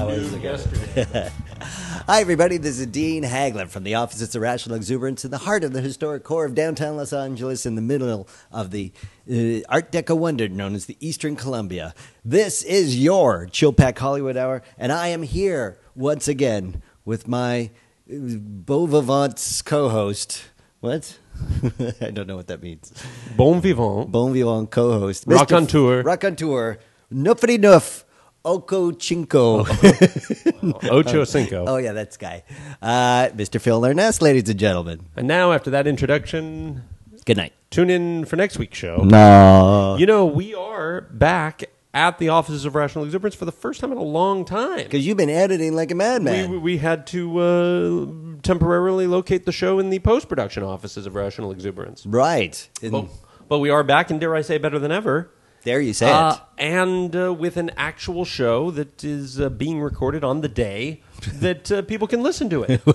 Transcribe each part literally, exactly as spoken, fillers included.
I was yesterday. Hi, everybody. This is Dean Haglund from the Office of Irrational Exuberance in the heart of the historic core of downtown Los Angeles in the middle of the uh, Art Deco wonder known as the Eastern Columbia. This is your Chill Pack Hollywood Hour, and I am here once again with my uh, Beau Vivant's co-host. What? I don't know what that means. Bon vivant. Bon vivant co-host. Rock Mister on tour. Rock on tour. Nuffity Nuff. Oko Chinko. Ocho Cinco. Oh, yeah, that's Guy. Uh, Mister Phil Larness, ladies and gentlemen. And now, after that introduction, Good night. tune in for next week's show. No. You know, we are back at the Offices of Rational Exuberance for the first time in a long time. Because you've been editing like a madman. We, we had to uh, temporarily locate the show in the post-production offices of Rational Exuberance. Right. And But, but we are back, and dare I say, better than ever. there you say Uh, it. and uh, with an actual show that is uh, being recorded on the day that uh, people can listen to it.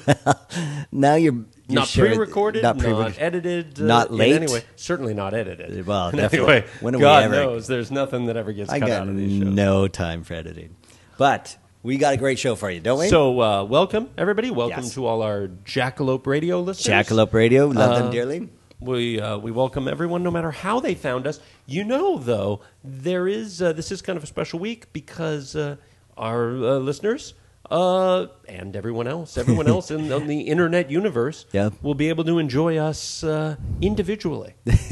Now you're, you're Not sure- pre-recorded, Not not, pre-recorded. edited. Uh, Not late? In any way. Certainly not edited. Well, In definitely. any way, When are we God ever- knows there's nothing that ever gets I cut got out of these shows. no time for editing. But we got a great show for you, don't we? So uh, welcome, everybody. Welcome Yes. to all our Jackalope Radio listeners. Jackalope Radio, love them Uh, dearly. We uh, we welcome everyone, no matter how they found us. You know, though, there is uh, this is kind of a special week because uh, our uh, listeners uh, and everyone else, everyone else in, in the internet universe, Yeah. will be able to enjoy us uh, individually.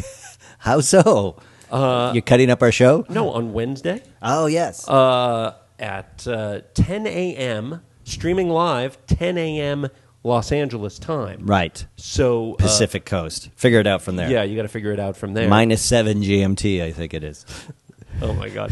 How so? Uh, You're cutting up our show? no, on Wednesday Oh, yes. uh, at uh, ten a.m. streaming live, ten a.m. Los Angeles time. right. So uh, Pacific Coast. Figure it out from there. Yeah, you got to figure it out from there. Minus seven G M T, I think it is. Oh, my God.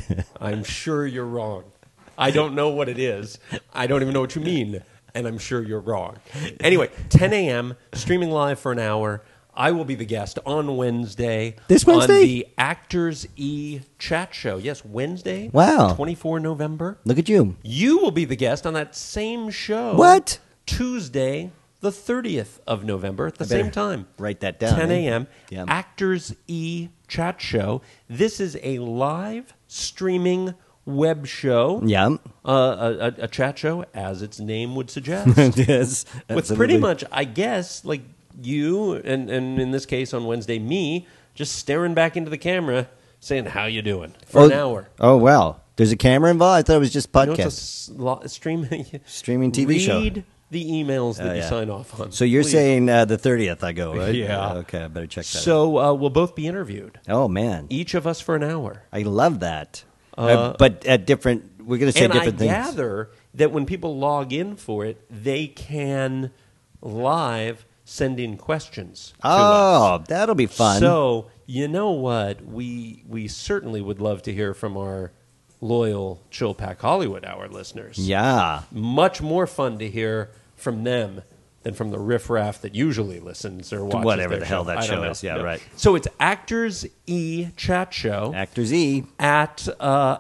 I'm sure you're wrong. I don't know what it is. I don't even know what you mean. And I'm sure you're wrong. Anyway, ten a.m., streaming live for an hour. I will be the guest on Wednesday. This Wednesday? On the Actors E chat show. Yes, Wednesday. Wow. twenty-fourth of November. Look at you. You will be the guest on that same show. What? Tuesday, the thirtieth of November at the I better same time. write that down, ten a.m. Yeah. Actors E chat show. This is a live streaming web show. Yeah. Uh, a, a, a chat show, as its name would suggest. yes. With absolutely. pretty much, I guess, like you, and, and in this case on Wednesday, me, just staring back into the camera saying, how you doing? For oh, an hour. Oh, wow. There's a camera involved? I thought it was just You know, podcast. it's a s- lo- streaming, Streaming T V show. Read the emails that Oh, you yeah. sign off on. So you're Please. saying uh, the thirtieth I go, right? Yeah. Uh, okay, I better check that out. So uh, we'll both be interviewed, Oh, man. each of us for an hour. I love that. Uh, Uh, but at different, we're going to say And I different things. gather that when people log in for it, they can live send in questions to us. Oh, that'll be fun. So, you know what? We we certainly would love to hear from our loyal Chill Pack Hollywood Hour listeners. yeah. Much more fun to hear from them than from the riffraff that usually listens or watches Whatever their the hell show. that I don't show know. is. Yeah, No. right. So it's Actors E Chat Show Actors E. at uh,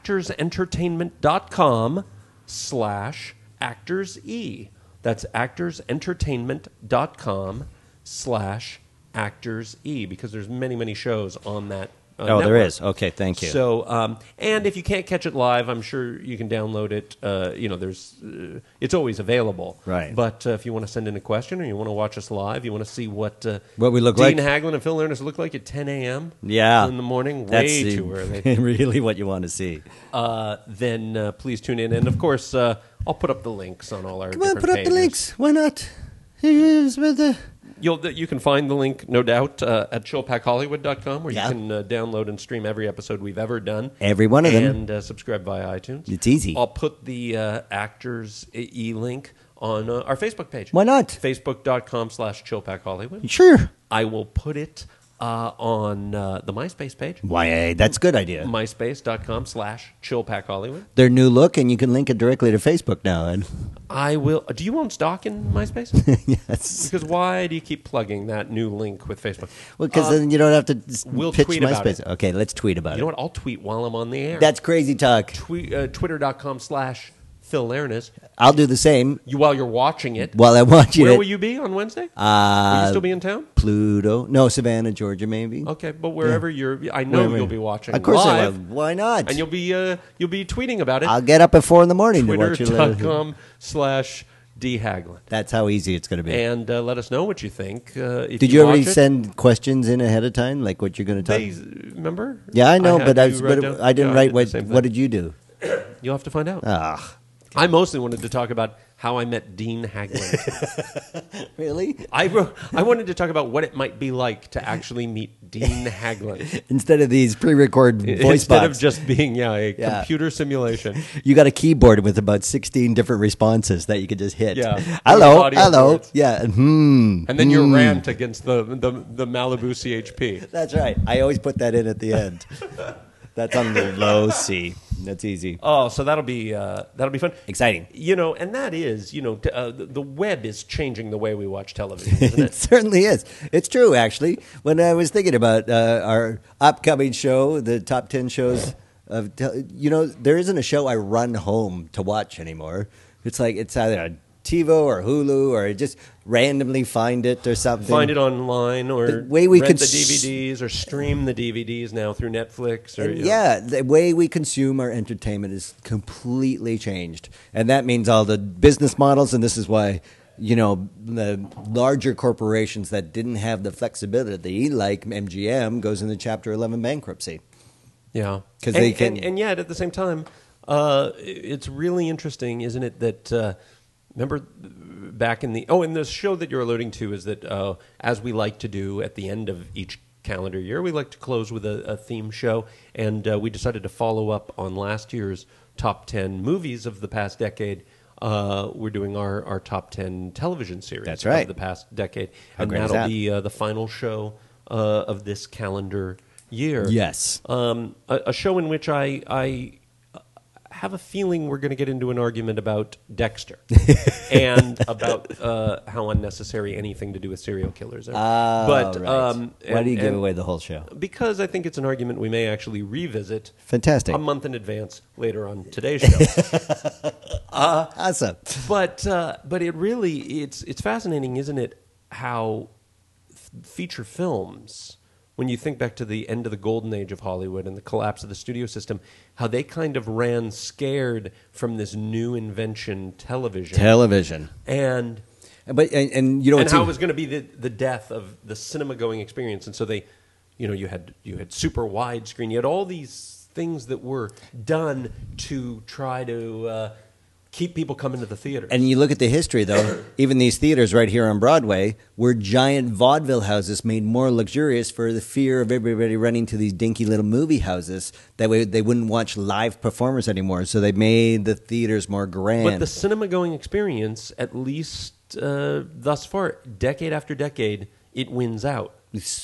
actorsentertainment.com slash actors E. That's actorsentertainment.com slash actors E, because there's many, many shows on that uh, Oh, there network. is. Okay, thank you. So, um, and if you can't catch it live, I'm sure you can download it. Uh, you know, there's, uh, it's always available. Right. But uh, if you want to send in a question or you want to watch us live, you want to see what uh, What we look Dean like? Haglund and Phil Ernest look like at ten a.m. Yeah. in the morning, That's way the- too early. really what you want to see. Uh, then uh, please tune in, and of course, uh, I'll put up the links on all our. Come on, different put up pages. the links. Why not? Here's with the... You'll you can find the link, no doubt, uh, at chill pack hollywood dot com, where Yeah. you can uh, download and stream every episode we've ever done. Every one of them. And uh, subscribe via iTunes. It's easy. I'll put the uh, Actors E link on uh, our Facebook page. Why not? Facebook.com slash chillpackhollywood. Sure. I will put it uh, on uh, the MySpace page. Why, that's a good idea. MySpace.com slash chillpackhollywood. Their new look, and you can link it directly to Facebook now. And I will. Do you own stock in MySpace? yes. Because why do you keep plugging that new link with Facebook? Well, because Uh, then you don't have to s- we'll pitch tweet about MySpace. it. Okay, let's tweet about You know it. what? I'll tweet while I'm on the air. That's crazy talk. Tweet, uh, Twitter.com slash Phil Lernis. I'll do the same You while you're watching it. while I'm watching Where it. will you be on Wednesday? Uh, will you still be in town? Pluto. No, Savannah, Georgia, maybe. Okay, but wherever you're, I know Wherever. you'll be watching Of course I live, will. Why not? and you'll be uh, you'll be tweeting about it. I'll get up at four in the morning to watch it. Twitter.com slash D Haglund. That's how easy it's going to be. And uh, let us know what you think. Uh, if Did you, already watch it. send questions in ahead of time, like what you're going to talk? They, remember? Yeah, I know, had but I, you was, write but down- I didn't Yeah, write did the what. same What thing. did you do? You'll have to find out. Ah, I mostly wanted to talk about how I met Dean Haglund. really? I wrote, I wanted to talk about what it might be like to actually meet Dean Haglund. Instead of these pre-record voice Instead box, of just being yeah, a Yeah. computer simulation. you got a keyboard with about sixteen different responses that you could just hit. Yeah. Hello, Audio hello. boards. Yeah. and Hmm. And then your hmm. rant against the, the, the Malibu C H P. That's right. I always put that in at the end. That's on the low C. That's easy. Oh, so that'll be uh, that'll be fun. Exciting. You know, and that is, you know, t- uh, the the web is changing the way we watch television, isn't It it? certainly is. It's true, actually. When I was thinking about uh, our upcoming show, the top ten shows of, tel- you know, there isn't a show I run home to watch anymore. It's like it's either on TiVo or Hulu, or I just randomly find it or something. Find it online, or The way we rent could the s- D V Ds, or stream the D V Ds now through Netflix. Or And you know. yeah, the way we consume our entertainment is completely changed. And that means all the business models, and this is why, you know, the larger corporations that didn't have the flexibility, like M G M, goes into Chapter eleven bankruptcy. Yeah, 'Cause and, they can- and, and yet at the same time, uh, it's really interesting, isn't it? That uh, remember back in the oh, and the show that you're alluding to is that uh, as we like to do at the end of each calendar year, we like to close with a, a theme show, and uh, we decided to follow up on last year's top ten movies of the past decade. Uh, we're doing our, our top ten television series That's right. of the past decade, How and great is that'll that? be uh, the final show uh, of this calendar year. Yes. Um, a, a show in which I, I have a feeling we're going to get into an argument about Dexter and about uh, how unnecessary anything to do with serial killers are. Ah, but right. um, Why do you and- give and away the whole show? Because I think it's an argument we may actually revisit Fantastic. a month in advance later on today's show. Awesome. But uh, but it really it's it's fascinating, isn't it? How f- feature films, when you think back to the end of the golden age of Hollywood and the collapse of the studio system, how they kind of ran scared from this new invention, television, Television. and But and, and you know and what's how e- it was going to be the, the death of the cinema going experience. And so they, you know, you had you had super widescreen, you had all these things that were done to try to uh, keep people coming to the theater. And you look at the history, though, even these theaters right here on Broadway were giant vaudeville houses made more luxurious for the fear of everybody running to these dinky little movie houses. That way they wouldn't watch live performers anymore. So they made the theaters more grand. But the cinema going experience, at least uh, thus far, decade after decade, it wins out.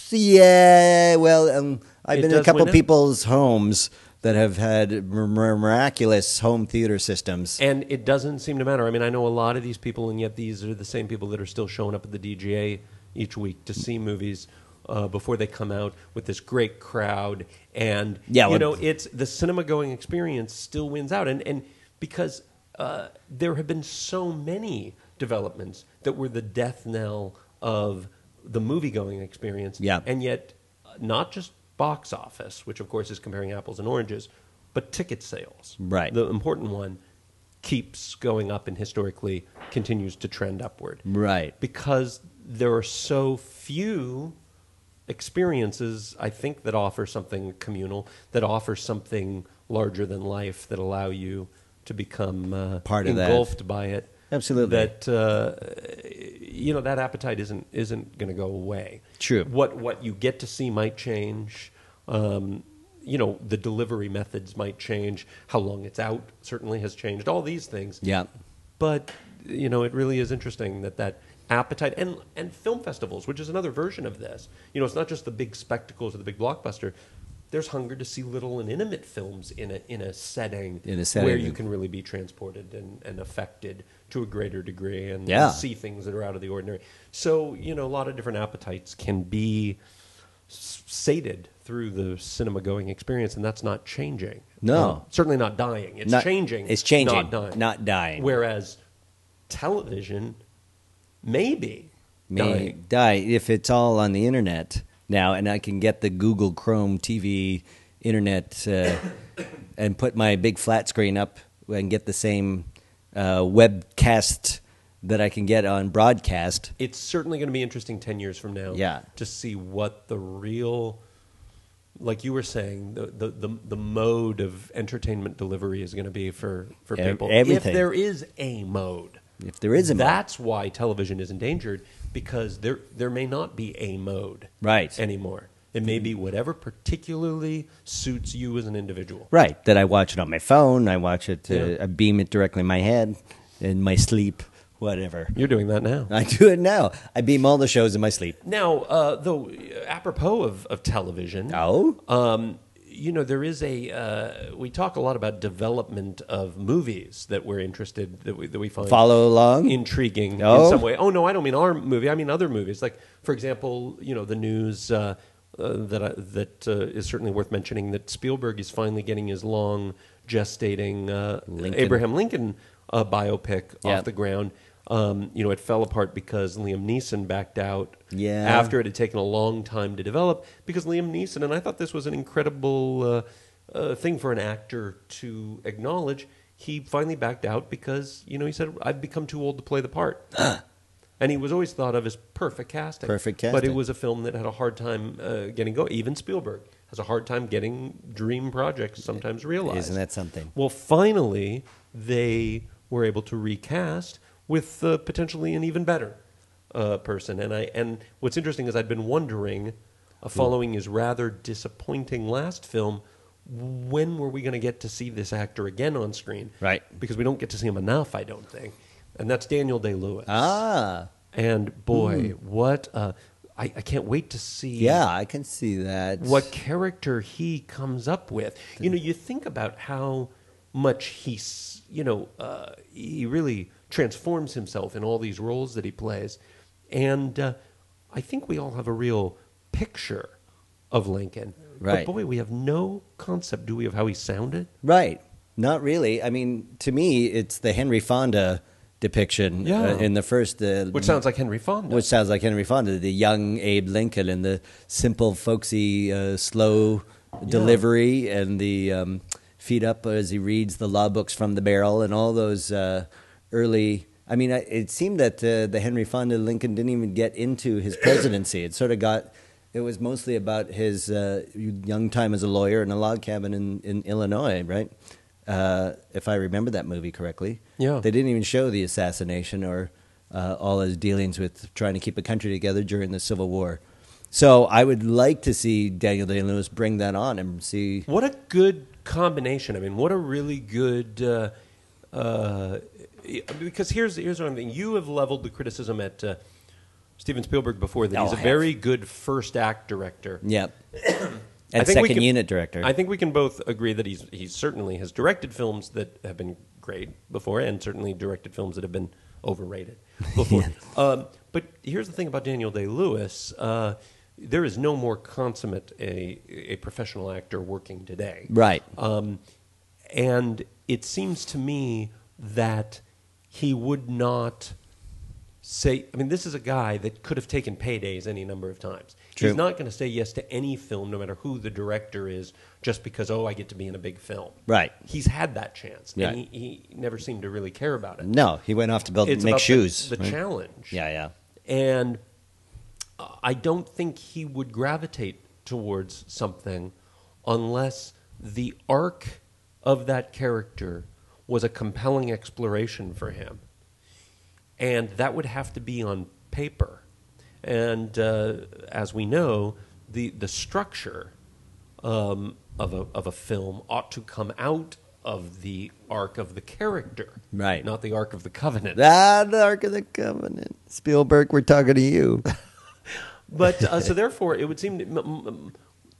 Yeah, well, um, I've It been in a does couple win it? people's homes that have had mir- miraculous home theater systems. And it doesn't seem to matter. I mean, I know a lot of these people, and yet these are the same people that are still showing up at the D G A each week to see movies uh, before they come out with this great crowd. And, Yeah, you well- know, it's the cinema going experience still wins out. And, and because uh, there have been so many developments that were the death knell of the movie going experience. Yeah. And yet, uh, not just box office, which of course is comparing apples and oranges, but ticket sales. Right. The important one keeps going up and historically continues to trend upward. Right. Because there are so few experiences, I think, that offer something communal, that offer something larger than life, that allow you to become uh, Part of that. engulfed by it. Absolutely. That uh, you know that appetite isn't isn't going to go away. True. What what you get to see might change. Um, you know, the delivery methods might change. How long it's out certainly has changed. All these things. Yeah. But you know, it really is interesting that that appetite and and film festivals, which is another version of this. You know, it's not just the big spectacles or the big blockbuster. There's hunger to see little and intimate films in a in a setting, In a setting. where you can really be transported and, and affected to a greater degree and, Yeah. and see things that are out of the ordinary. So, you know, a lot of different appetites can be s- sated through the cinema-going experience, and that's not changing. No. Um, certainly not dying. It's Not- changing. it's changing, not dying. not dying. Whereas television, maybe May dying. die if it's all on the internet now, and I can get the Google Chrome T V internet uh, and put my big flat screen up and get the same uh, webcast that I can get on broadcast. It's certainly going to be interesting ten years from now Yeah. to see what the real, like you were saying, the, the, the, the mode of entertainment delivery is going to be for, for Ev- people. everything. If there is a mode. If there is a mode. That's why television is endangered, because there there may not be a mode Right. anymore. It may be whatever particularly suits you as an individual. Right, that I watch it on my phone, I watch it, uh, Yeah. I beam it directly in my head, in my sleep, whatever. You're doing that now. I do it now. I beam all the shows in my sleep. Now, uh, though, apropos of, of television, Oh? um, you know, there is a. Uh, we talk a lot about development of movies that we're interested that we that we find Follow along? intriguing Oh? in some way. Oh no, I don't mean our movie. I mean other movies. Like, for example, you know, the news uh, uh, that I, that uh, is certainly worth mentioning, that Spielberg is finally getting his long gestating uh, Lincoln. Abraham Lincoln uh, biopic Yeah. off the ground. Um, you know, it fell apart because Liam Neeson backed out Yeah. after it had taken a long time to develop. Because Liam Neeson, and I thought this was an incredible uh, uh, thing for an actor to acknowledge, he finally backed out because, you know, he said, I've become too old to play the part. And he was always thought of as perfect casting. Perfect But it casting. was a film that had a hard time uh, getting going. Even Spielberg has a hard time getting dream projects sometimes realized. Isn't that something? Well, finally, they were able to recast with uh, potentially an even better uh, person. And I and what's interesting is I'd been wondering, uh, following his rather disappointing last film, when were we going to get to see this actor again on screen? Right. Because we don't get to see him enough, I don't think. And that's Daniel Day-Lewis. Ah, And boy, what uh, I, I can't wait to see yeah, I can see that. what character he comes up with. You know, you think about how much he's, you know, uh, he really transforms himself in all these roles that he plays. And uh, I think we all have a real picture of Lincoln. Right. But boy, we have no concept, do we, of how he sounded? Right. Not really. I mean, to me, it's the Henry Fonda depiction Yeah. uh, in the first. Uh, Which sounds like Henry Fonda. Which sounds like Henry Fonda, the young Abe Lincoln, and the simple, folksy, uh, slow delivery, and the um, feet up as he reads the law books from the barrel, and all those uh, early. I mean, I- it seemed that uh, the Henry Fonda Lincoln didn't even get into his presidency. It sort of got. It was mostly about his uh, young time as a lawyer in a log cabin in, in Illinois, right? Uh, if I remember that movie correctly. Yeah. They didn't even show the assassination or uh, all his dealings with trying to keep a country together during the Civil War. So I would like to see Daniel Day-Lewis bring that on and see. What a good combination. I mean, what a really good. Uh, uh, because here's here's what I'm thinking. You have leveled the criticism at uh, Steven Spielberg before that Oh, he's a I have. very good first act director. Yep. I And think we second can- unit director. I think we can both agree that he's he certainly has directed films that have been great before, and certainly directed films that have been overrated before. um, but here's the thing about Daniel Day-Lewis: uh, there is no more consummate a a professional actor working today, Right. Um, and it seems to me that he would not say. I mean, this is a guy that could have taken paydays any number of times. True. He's not going to say yes to any film, no matter who the director is, just because, oh, I get to be in a big film. Right. He's had that chance, Yeah. and he, he never seemed to really care about it. No, he went off to build It's make about shoes. the, the right? challenge. Yeah, yeah. And uh, I don't think he would gravitate towards something unless the arc of that character was a compelling exploration for him. And that would have to be on paper. And uh, as we know, the, the structure um, of, a, of a film ought to come out of the arc of the character, Right. not the arc of the covenant. Ah, the Ark of the Covenant. Spielberg, we're talking to you. But uh, so therefore, it would seem that m- m-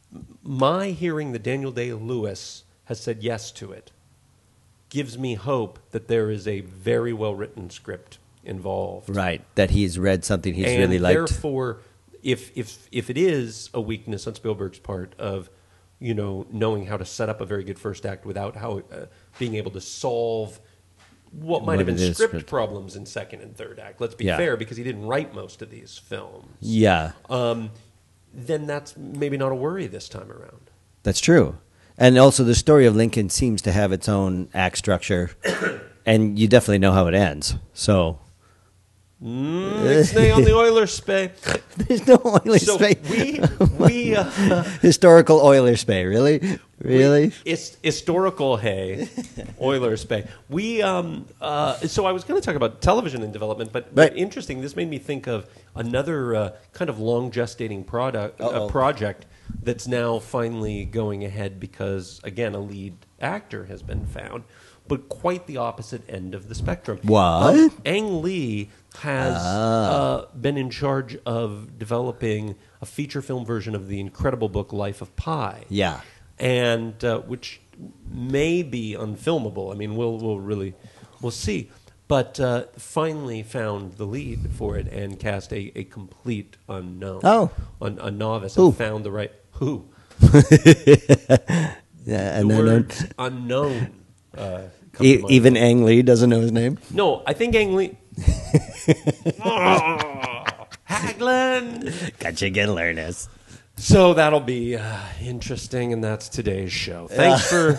my hearing that Daniel Day-Lewis has said yes to it gives me hope that there is a very well written script involved. Right. That he's read something he's and really liked. therefore, if if if it is a weakness on Spielberg's part of, you know, knowing how to set up a very good first act without how uh, being able to solve what might What have been it is, script but- problems in second and third act. Let's be Yeah. fair, because he didn't write most of these films. Yeah, Um, then that's maybe not a worry this time around. that's true. And also, the story of Lincoln seems to have its own act structure, and you definitely know how it ends. So Mm, Ixnay on the Oilers spay. there's no Oilers So Bay. we we uh, Historical Oilers Bay, really, really. It's historical hay, Oilers Bay. We um uh so I was going to talk about television in development, but, but Right. interesting. This made me think of another uh, kind of long gestating product Uh-oh. uh, project that's now finally going ahead because again a lead actor has been found, but quite the opposite end of the spectrum. What? Um, Ang Lee has Ah. uh, been in charge of developing a feature film version of the incredible book Life of Pi. Yeah. And uh, which may be unfilmable. I mean, we'll we'll really we'll see. But uh, finally found the lead for it and cast a, a complete unknown. Oh. Un, a novice. Who? And found the right who. Yeah, The and then words unknown. Uh, come e- to mind. even Ang Lee doesn't know his name. No, I think Ang Lee. oh, Haglin. Got you again, learners. So that'll be uh, interesting, and that's today's show. Thanks for.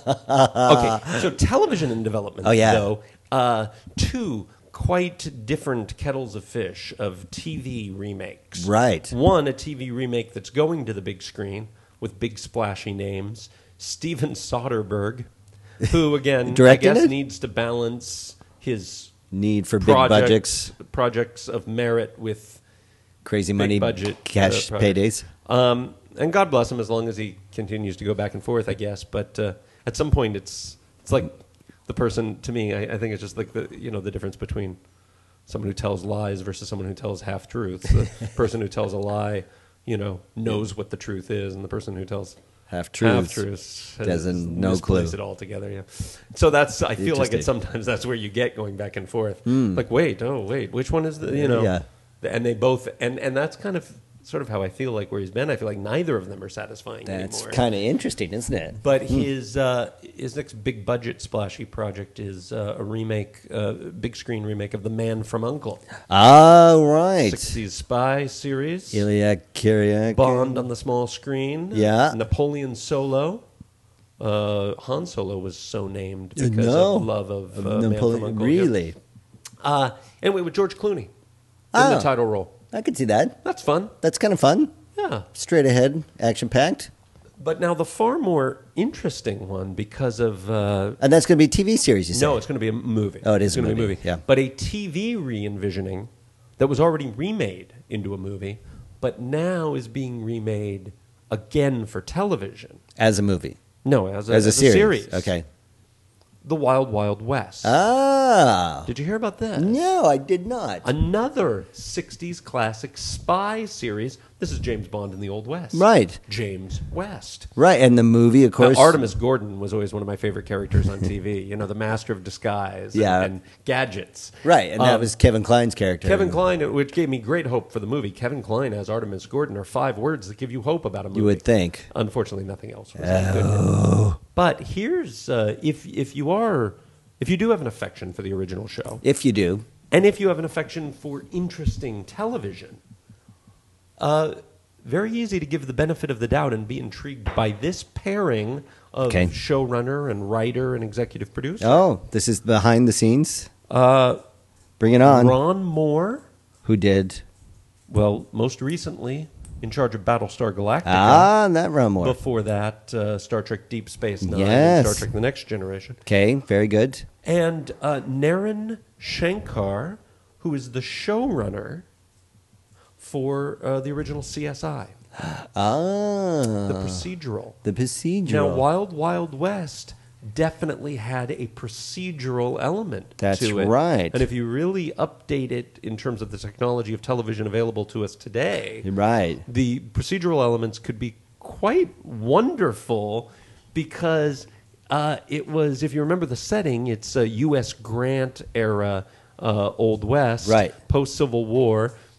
Okay, so television in development. Oh, yeah. Though uh, two quite different kettles of fish of T V remakes. Right. One, a T V remake that's going to the big screen with big splashy names. Steven Soderbergh, who again I Directing guess it? needs to balance his Need for big budgets, projects projects of merit with crazy big money, budget cash uh, projects. paydays. Um, and God bless him as long as he continues to go back and forth, I guess. But uh, at some point, it's it's like the person to me. I, I think it's just like the you know the difference between someone who tells lies versus someone who tells half truths. The person who tells a lie, you know, knows what the truth is, and the person who tells Half truths. half truths Doesn't- no misplace clue. it altogether. Yeah. So that's I feel like Interesting. it's sometimes that's where you get going back and forth. Like wait, oh wait, which one is the you know? Yeah. And they both and and that's kind of sort of how I feel like where he's been. I feel like neither of them are satisfying That's anymore. kind of interesting, isn't it? But his uh, his next big budget splashy project is uh, a remake, uh, big screen remake of The Man from U N C L E, All right. sixties spy series. Ilya Kyriak. Bond on the small screen. Yeah. Napoleon Solo. Uh, Han Solo was so named because No. of love of Of uh, Man Napoleon- from U N C L E. really? Uh, anyway, with George Clooney in Oh. the title role. I could see that. That's fun. That's kind of fun. Yeah. Straight ahead, action packed. But now the far more interesting one because of uh, And that's going to be a T V series, you said? no, it's going to be a movie. Oh, it is it's a going to be a movie, movie. yeah. But a T V re-envisioning that was already remade into a movie, but now is being remade again for television. As a movie. No, as a, As a as series. Okay. The Wild Wild West. Ah. Did you hear about that? No, I did not. Another sixties classic spy series. This is James Bond in the Old West. Right. James West. Right, and the movie, of Now, course. Artemis Gordon was always one of my favorite characters on T V. You know, the master of disguise and, Yeah. and gadgets. Right, and that Um, was Kevin Kline's character. Kevin Kline, which gave me great hope for the movie. Kevin Kline as Artemis Gordon are five words that give you hope about a movie. You would think. Unfortunately, nothing else was that good. But here's uh, if if you are if you do have an affection for the original show, If you do. and if you have an affection for interesting television, uh, very easy to give the benefit of the doubt and be intrigued by this pairing of Okay. showrunner and writer and executive producer. Oh, this is behind the scenes. Uh, Bring it on. Ron Moore, Who did? well, most recently in charge of Battlestar Galactica. Ah, that Ron Moore. Before that, uh, Star Trek Deep Space Nine Yes. and Star Trek The Next Generation. Okay, very good. And uh, Naren Shankar, who is the showrunner for uh, the original C S I, Ah. the procedural. The procedural. Now, Wild Wild West definitely had a procedural element That's to it. right. And if you really update it in terms of the technology of television available to us today, Right. the procedural elements could be quite wonderful because uh, it was, if you remember the setting, it's a U S Grant era uh, Old West, Right. post Civil War.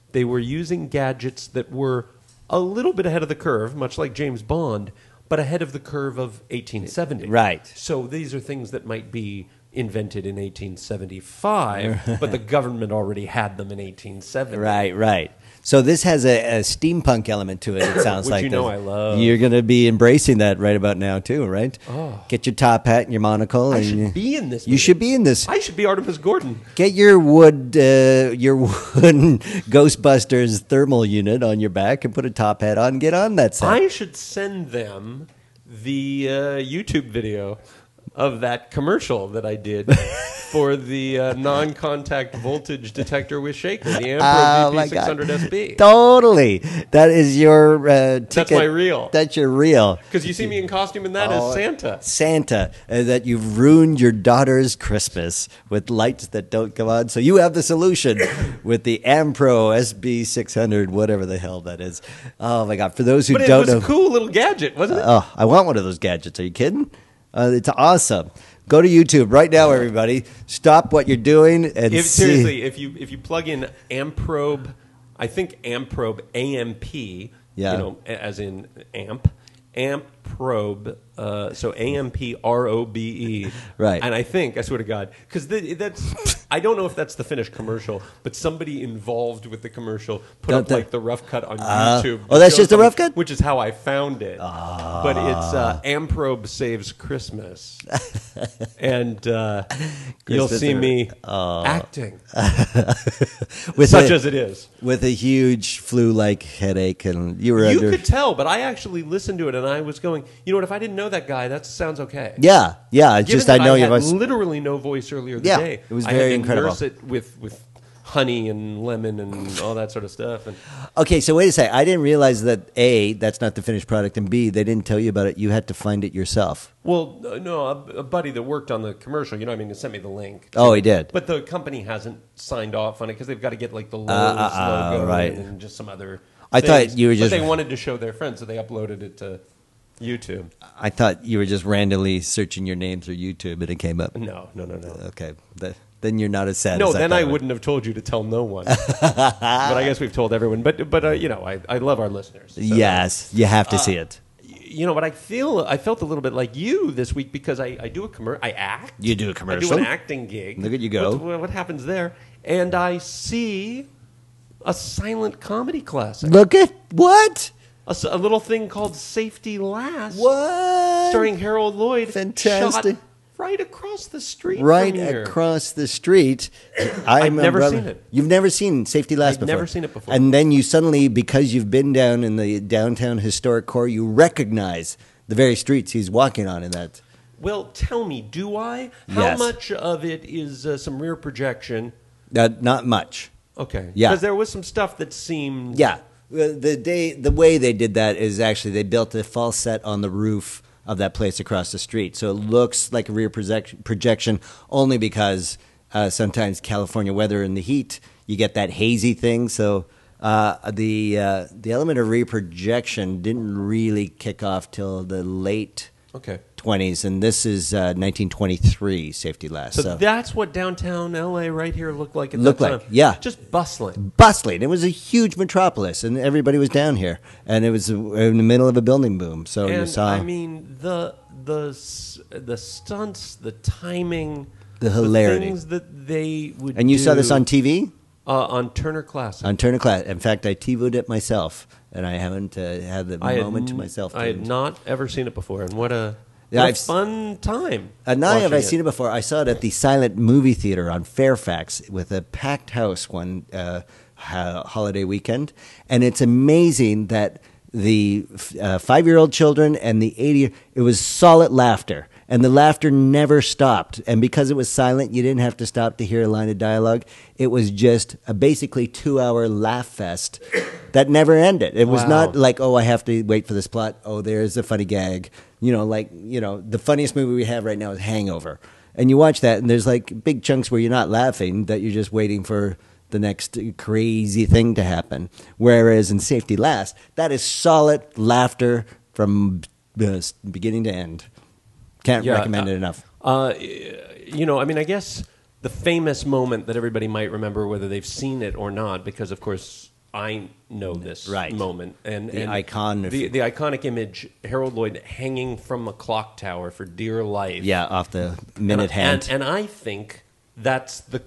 they were using gadgets that were a little bit ahead of the curve, much like James Bond, but ahead of the curve of eighteen seventy. Right. So these are things that might be invented in eighteen seventy-five, but the government already had them in eighteen seventy. Right, right. So this has a, a steampunk element to it, it sounds Which like. you know There's- I love. You're going to be embracing that right about now, too, right? Oh. Get your top hat and your monocle. I and should you, be in this You movie. should be in this. I should be Artemis Gordon. Get your wood, uh, your wooden Ghostbusters thermal unit on your back and put a top hat on and get on that set. I should send them the uh, YouTube video of that commercial that I did for the uh, non-contact voltage detector with shaker, the Oh, Ampro my V P six hundred God. S B. Totally. That is your uh, ticket. That's my reel. That's your reel. Because you see me in costume in that Oh, as Santa. Santa, uh, that you've ruined your daughter's Christmas with lights that don't come on. So you have the solution with the Ampro S B six hundred, whatever the hell that is. Oh my God! For those who But it don't was know, a cool little gadget, wasn't it? oh, I want one of those gadgets. Are you kidding? Uh, it's awesome. Go to YouTube right now, everybody. Stop what you're doing and If, see. seriously, if you if you plug in Amprobe, I think Amprobe A M P, Yeah. you know, a- as in amp, Amprobe, uh, so A M P R O B E, Right. And I think I swear to God, because that's I don't know if that's the finished commercial, but somebody involved with the commercial put Don't up they- like the rough cut on Uh, YouTube. oh, to that's show just a rough something, cut? which is how I found it. But it's uh, Amprobe Saves Christmas, and uh, you'll Christmas see or- me acting. with Such a, as it is. with a huge flu-like headache, and you were You under. could tell, but I actually listened to it and I was going, you know what, if I didn't know that guy, that sounds okay. yeah, yeah. It's Given just I that know I you had must. literally no voice earlier Yeah, today. it was I very had to incredible. nurse it with, with honey and lemon and all that sort of stuff. And Okay, so wait a second. I didn't realize that A, that's not the finished product, and B, they didn't tell you about it. You had to find it yourself. well, uh, no, a, a buddy that worked on the commercial, you know, what I mean, he sent me the link. Oh, he did. But the company hasn't signed off on it because they've got to get like the Lowe's uh, uh, logo right. and just some other. I thought things. you were just- But they wanted to show their friends, so they uploaded it to YouTube. I thought you were just randomly searching your name through YouTube and it came up. No, no, no, no. Okay, Th- then you're not as sad. No, as then I, I thought it wouldn't have told you to tell no one. But I guess we've told everyone. But but uh, you know, I, I love our listeners. So, Yes, you have to Uh, see it. You know, but I feel I felt a little bit like you this week because I, I do a commercial. I act. You do a I commercial. do an acting gig. Look at you go. What, what happens there? And I see a silent comedy classic. Look at what? A, s- a little thing called Safety Last. What? Starring Harold Lloyd. Fantastic. Shot right across the street. Right from here. across the street. I'm I've never umbrella- seen it. You've never seen Safety Last I've before? never seen it before. And then you suddenly, because you've been down in the downtown historic core, you recognize the very streets he's walking on in that. Well, tell me, do I? How Yes. much of it is uh, some rear projection? Uh, not much. Okay. Yeah. Because there was some stuff that seemed. Yeah. Uh, The day, the way they did that is actually they built a false set on the roof of that place across the street, so it looks like a rear project- projection only because uh, sometimes California weather and the heat, you get that hazy thing. So uh, the uh, the element of rear projection didn't really kick off till the late Okay. twenties, and this is uh, nineteen twenty-three Safety Last. So, So, that's what downtown L A right here looked like at Looked that like, time. yeah. Just bustling. bustling. It was a huge metropolis, and everybody was down here, and it was in the middle of a building boom. So you And saw I mean the the s- the stunts, the timing, The hilarity. things that they would. and you saw this do, on T V. uh, on Turner Classic. On Turner Class. In fact, I TiVoed it myself, and I haven't uh, had the I had moment to n- myself. I had not ever seen it before, and what a, Yeah, what a I've s- fun time. Uh, not only have I watching seen it before, I saw it at the Silent Movie Theater on Fairfax with a packed house one uh, ho- holiday weekend. And it's amazing that the uh, five-year-old children and the eighty, it was solid laughter. And the laughter never stopped. And because it was silent, you didn't have to stop to hear a line of dialogue. It was just a basically two-hour laugh fest that never ended. It was Wow. not like, oh, I have to wait for this plot. Oh, there's a funny gag. You know, like, you know, the funniest movie we have right now is Hangover. And you watch that, and there's like big chunks where you're not laughing, that you're just waiting for the next crazy thing to happen. Whereas in Safety Last, that is solid laughter from uh, beginning to end. Can't Yeah, recommend uh, it enough. Uh, you know, I mean, I guess the famous moment that everybody might remember, whether they've seen it or not, because of course I know this Right. moment. And, The and icon of- the, the iconic image, Harold Lloyd hanging from a clock tower for dear life. Yeah, off the And, minute I- hand. and, and I think that's the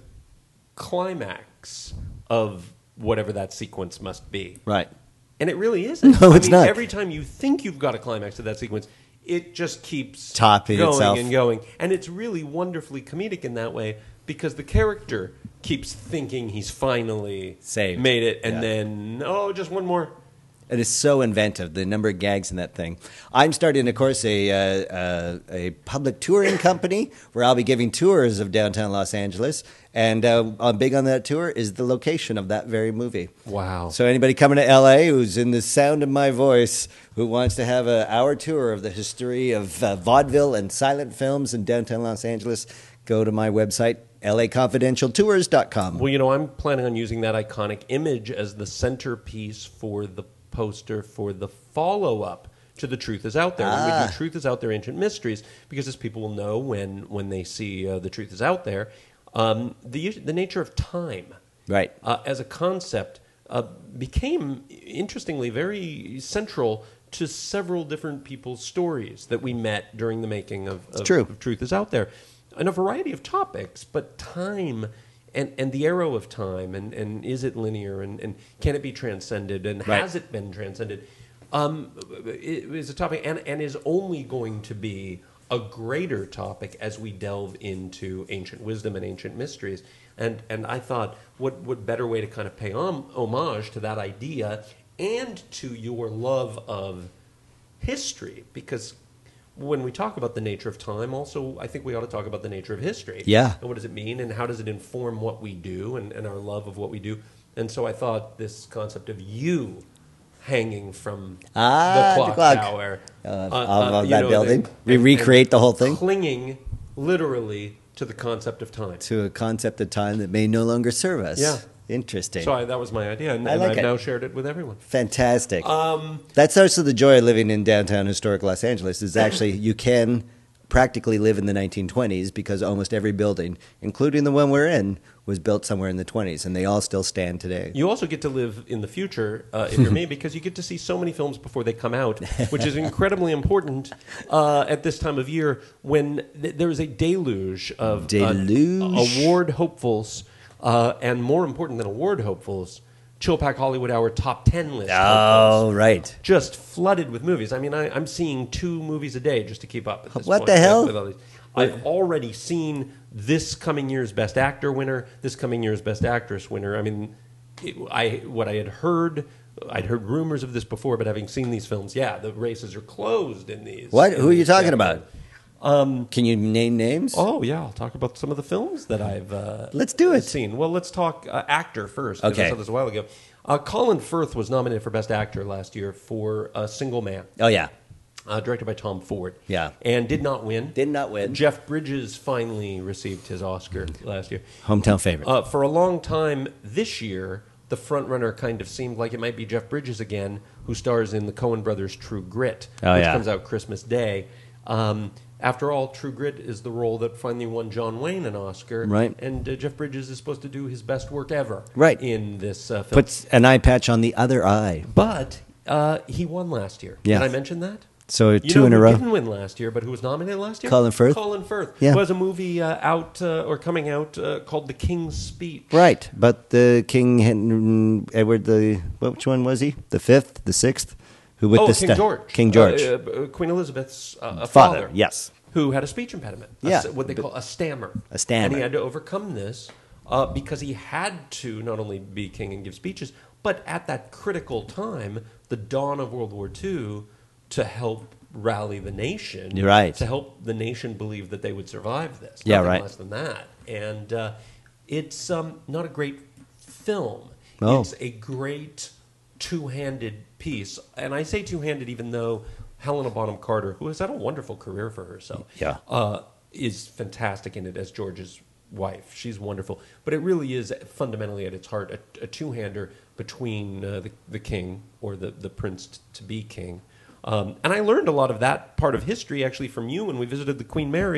climax of whatever that sequence must be. Right. And it really isn't. No, I it's mean, not. Every time you think you've got a climax to that sequence, it just keeps Topping going itself. and going. And it's really wonderfully comedic in that way because the character keeps thinking he's finally Saved. made it, and Yeah. then, oh, just one more. It is so inventive, the number of gags in that thing. I'm starting, of course, a, uh, uh, a public touring company where I'll be giving tours of downtown Los Angeles. And uh, uh, big on that tour is the location of that very movie. Wow. So anybody coming to L A who's in the sound of my voice, who wants to have an hour tour of the history of uh, vaudeville and silent films in downtown Los Angeles, go to my website, L A confidential tours dot com. Well, you know, I'm planning on using that iconic image as the centerpiece for the poster for the follow-up to The Truth Is Out There. When we Ah. do Truth Is Out There, Ancient Mysteries, because as people will know when, when they see uh, The Truth Is Out There, um, the, the nature of time Right. uh, as a concept uh, became, interestingly, very central to several different people's stories that we met during the making of, of, true. of Truth Is Out There. And a variety of topics, but time and, and the arrow of time, and, and is it linear, and, and can it be transcended, and Right. has it been transcended, um, it is a topic, and, and is only going to be a greater topic as we delve into ancient wisdom and ancient mysteries. And and I thought, what, what better way to kind of pay hom- homage to that idea and to your love of history, because when we talk about the nature of time, also, I think we ought to talk about the nature of history. Yeah. And what does it mean, and how does it inform what we do, and, and our love of what we do. And so I thought this concept of you hanging from Ah, the the clock, clock. tower. Uh, of- of you that know, building. the- We and- recreate and the whole thing? Clinging, literally, to the concept of time. To a concept of time that may no longer serve us. Yeah. Interesting. So I, that was my idea, and, I and like I've it. now shared it with everyone. Fantastic. Um, That's also the joy of living in downtown historic Los Angeles is actually you can practically live in the nineteen twenties because almost every building, including the one we're in, was built somewhere in the twenties, and they all still stand today. You also get to live in the future, uh, if you're me, because you get to see so many films before they come out, which is incredibly important uh, at this time of year when th- there is a deluge of uh, Deluge. award hopefuls, uh, and more important than award hopefuls, Chilpack Hollywood Hour top ten list hopefuls. Oh, right. Just flooded with movies. I mean, I, I'm seeing two movies a day just to keep up. At this What point the with- hell? with all these. I've already seen this coming year's Best Actor winner, this coming year's Best Actress winner. I mean, it, I what I had heard, I'd heard rumors of this before, but having seen these films, yeah, the races are closed in these. What? in Who are you these talking categories. about? Can you name names? Oh yeah, I'll talk about some of the films that I've uh, Let's do it. seen. Well, let's talk uh, actor first. 'Cause Okay. I saw this a while ago. Uh, Colin Firth was nominated for Best Actor last year for A Single Man, Oh, yeah. uh, directed by Tom Ford. Yeah. and did not win. Did not win. Jeff Bridges finally received his Oscar last year. Hometown favorite. Uh, for a long time this year, the front runner kind of seemed like it might be Jeff Bridges again, who stars in the Coen Brothers' True Grit, Oh, which yeah. comes out Christmas Day. Um, after all, True Grit is the role that finally won John Wayne an Oscar. Right. And uh, Jeff Bridges is supposed to do his best work ever Right. in this uh, film. Puts an eye patch on the other eye. But uh, he won last year. Yeah. Did I mention that? So You two know in a who row. didn't win last year, but who was nominated last year? Colin Firth? Colin Firth. Yeah. Who has a movie uh, out uh, or coming out uh, called The King's Speech. Right, but the King Hen- Edward the which one was he? The fifth, the sixth, who with oh, the King sta- George. King George, Uh, uh, Queen Elizabeth's uh, father. a father. Yes, Who had a speech impediment. A Yeah. s- what they call a stammer. A stammer. And he had to overcome this uh, because he had to not only be king and give speeches, but at that critical time, the dawn of World War Two, to help rally the nation. You're right. To help the nation believe that they would survive this. Yeah, Nothing right. less than that. And uh, it's um, not a great film. No. It's a great two-handed piece. And I say two-handed even though Helena Bonham Carter, who has had a wonderful career for herself, Yeah. uh, is fantastic in it as George's wife. She's wonderful. But it really is fundamentally at its heart a, a two-hander between uh, the, the king, or the, the prince to be king. Um, and I learned a lot of that part of history actually from you when we visited the Queen Mary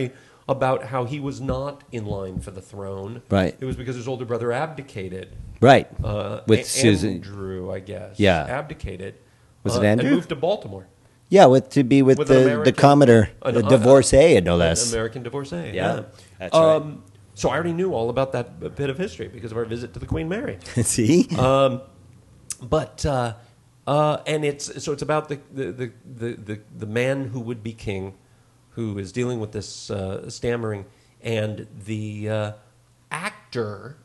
about how he was not in line for the throne. Right. It was because his older brother abdicated. Right. Uh, With A- Susan. Andrew, I guess. Yeah. Abdicated. Was uh, it Andrew? And moved to Baltimore. Yeah, with to be with, With an the, American- the Commodore, an- the uh, divorcee, no An less. American divorcee. Yeah, Yeah. that's right. Um, so I already knew all about that bit of history because of our visit to the Queen Mary. See? Um, but uh, uh, and it's so it's about the the, the, the, the the man who would be king, who is dealing with this uh, stammering, and the uh, actor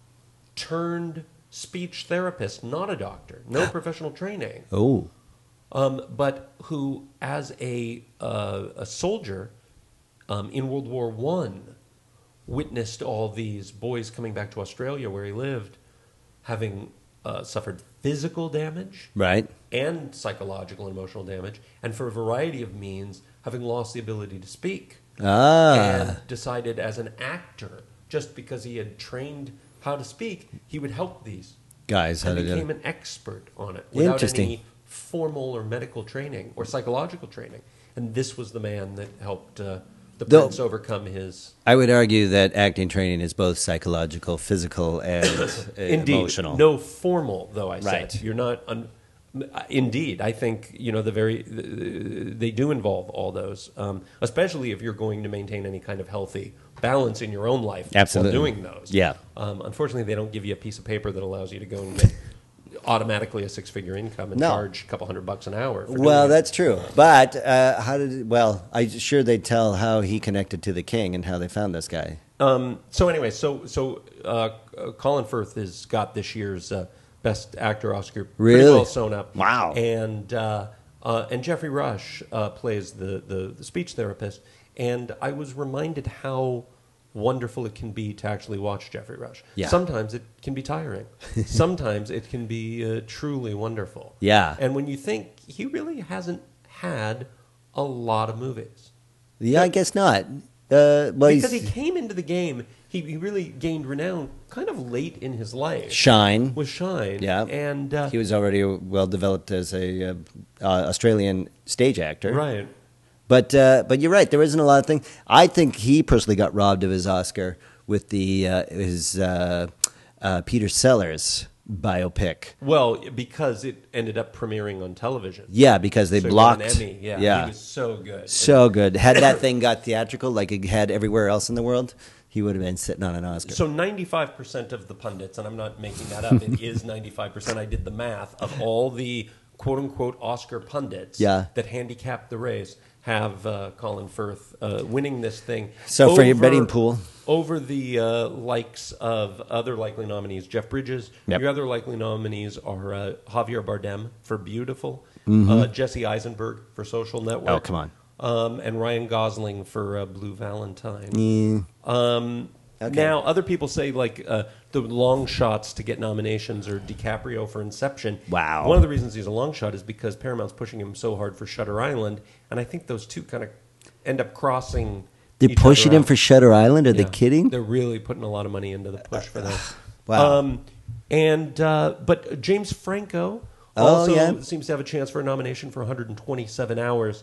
turned speech therapist, not a doctor, no professional training, Oh. um, but who, as a uh, a soldier um, in World War One, witnessed all these boys coming back to Australia where he lived, having uh, suffered physical damage Right. and psychological and emotional damage, and for a variety of means, having lost the ability to speak, Ah. and decided as an actor, just because he had trained how to speak, he would help these. Guys, how And to do became it. an expert on it without Interesting. any formal or medical training or psychological training. And this was the man that helped uh, the Though- prince overcome his I would argue that acting training is both psychological, physical, and uh, Indeed, emotional. no formal, though I Right. said. You're not. Un- Indeed, I think you know the very they do involve all those, um, especially if you're going to maintain any kind of healthy balance in your own life Absolutely. while doing those. Yeah. Um, unfortunately, they don't give you a piece of paper that allows you to go and get automatically a six-figure income and No. charge a couple hundred bucks an hour. For Well, doing it. that's true. But uh, how did? Well, I'm sure they tell how he connected to the king and how they found this guy. Um, so anyway, so so uh, Colin Firth has got this year's uh, Best Actor Oscar pretty Really? well sewn up. Wow. And uh, uh, and Jeffrey Rush uh, plays the, the the speech therapist, and I was reminded how wonderful it can be to actually watch Jeffrey Rush. Yeah. Sometimes it can be tiring. Sometimes it can be uh, truly wonderful. Yeah. And when you think he really hasn't had a lot of movies. Yeah, I guess not. Uh, well, Because he he's came into the game, he, he really gained renown kind of late in his life. Shine. With Shine. Yeah. And, uh, He was already well developed as a uh, uh, Australian stage actor. right. But uh, but you're right. There isn't a lot of things. I think he personally got robbed of his Oscar with the uh, his uh, uh, Peter Sellers biopic. Well, because it ended up premiering on television. Yeah, because they So he blocked. got an Emmy. Yeah, yeah. He was so good. So good. Had that thing got theatrical like it had everywhere else in the world, he would have been sitting on an Oscar. So ninety-five percent of the pundits, and I'm not making that up, it is ninety-five percent. I did the math of all the quote-unquote Oscar pundits Yeah. that handicapped the race have uh, Colin Firth uh, winning this thing. So for your betting pool? Over the uh, likes of other likely nominees, Jeff Bridges. Yep. Your other likely nominees are uh, Javier Bardem for Beautiful, Mm-hmm. uh, Jesse Eisenberg for Social Network. Oh, come on. Um, and Ryan Gosling for uh, Blue Valentine. Yeah. Um, Okay. Now, other people say like uh, the long shots to get nominations are DiCaprio for Inception. Wow. One of the reasons he's a long shot is because Paramount's pushing him so hard for Shutter Island, and I think those two kind of end up crossing. They're each pushing other him out. for Shutter Island? Are they Yeah. kidding? They're really putting a lot of money into the push for that. Wow. Um, and uh, but James Franco Oh, also yeah. seems to have a chance for a nomination for one hundred twenty-seven hours.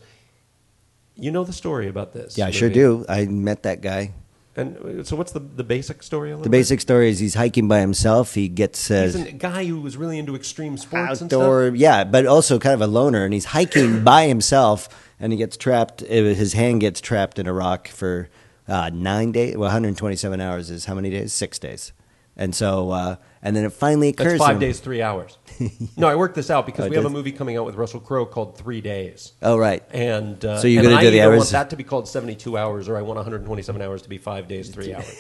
You know the story about this? Yeah, I sure movie. do. I met that guy. And uh, so, what's the the basic story? A little The bit? basic story is he's hiking by himself. He gets uh, He's a guy who was really into extreme sports outdoor, and yeah, but also kind of a loner, and he's hiking by himself, and he gets trapped. uh, His hand gets trapped in a rock for uh, nine days. Well, one hundred twenty-seven hours is how many days? Six days. And so, uh, and then it finally stuff. occurs. That's to five him- days, three hours. No, I worked this out because Oh, it we have a does? movie coming out with Russell Crowe called Three Days. Oh, right. And uh, So you're and gonna I do the either hours? want that to be called seventy-two hours, or I want one hundred twenty-seven hours to be five days, three hours.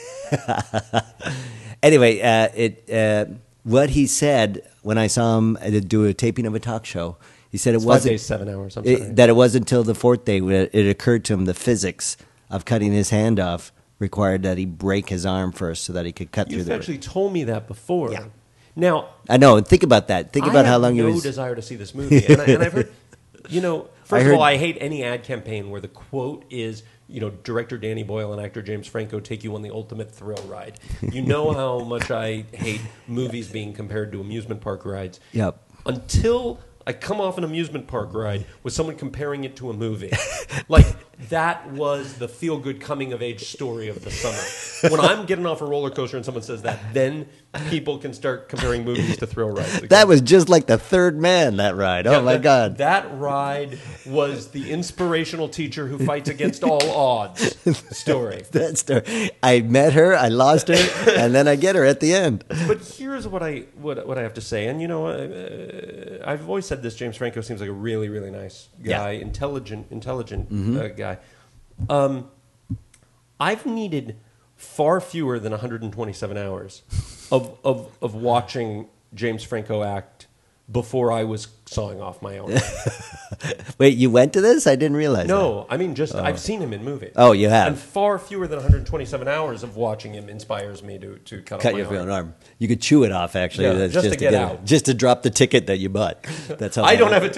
Anyway, uh, it uh, what he said when I saw him uh, do a taping of a talk show, he said it It's five wasn't days, seven hours. I'm sorry. it, that it wasn't until the fourth day when it occurred to him the physics of cutting his hand off required that he break his arm first so that he could cut through You've the. actually told me that before. Yeah. Now, I know. And think about that. Think I about how have long no he was. desire to see this movie, and, I, and I've heard, you know, first I of heard- all, I hate any ad campaign where the quote is, you know, director Danny Boyle and actor James Franco take you on the ultimate thrill ride. You know how much I hate movies being compared to amusement park rides. Yep. Until I come off an amusement park ride with someone comparing it to a movie, like that was the feel-good coming-of-age story of the summer. When I'm getting off a roller coaster and someone says that, then people can start comparing movies to thrill rides again. That was just like the third man, that ride. Oh, Yeah, my that, God. That ride was the inspirational teacher who fights against all odds story. That story. I met her, I lost her, and then I get her at the end. But here's what I what, what I have to say, and you know, uh, I've always said this. James Franco seems like a really, really nice guy, Yeah. intelligent, intelligent Mm-hmm. uh, guy. Um, I've needed far fewer than one hundred twenty-seven hours of, of of watching James Franco act before I was sawing off my own. Wait, you went to this? I didn't realize that. No, I mean, just I've seen him in movies. Oh, you have? And far fewer than one hundred twenty-seven hours of watching him inspires me to, to cut, Cut off your my arm. own arm. You could chew it off, actually. Yeah, That's just to get it- out. Just to drop the ticket that you bought. That's how I bad don't it- have a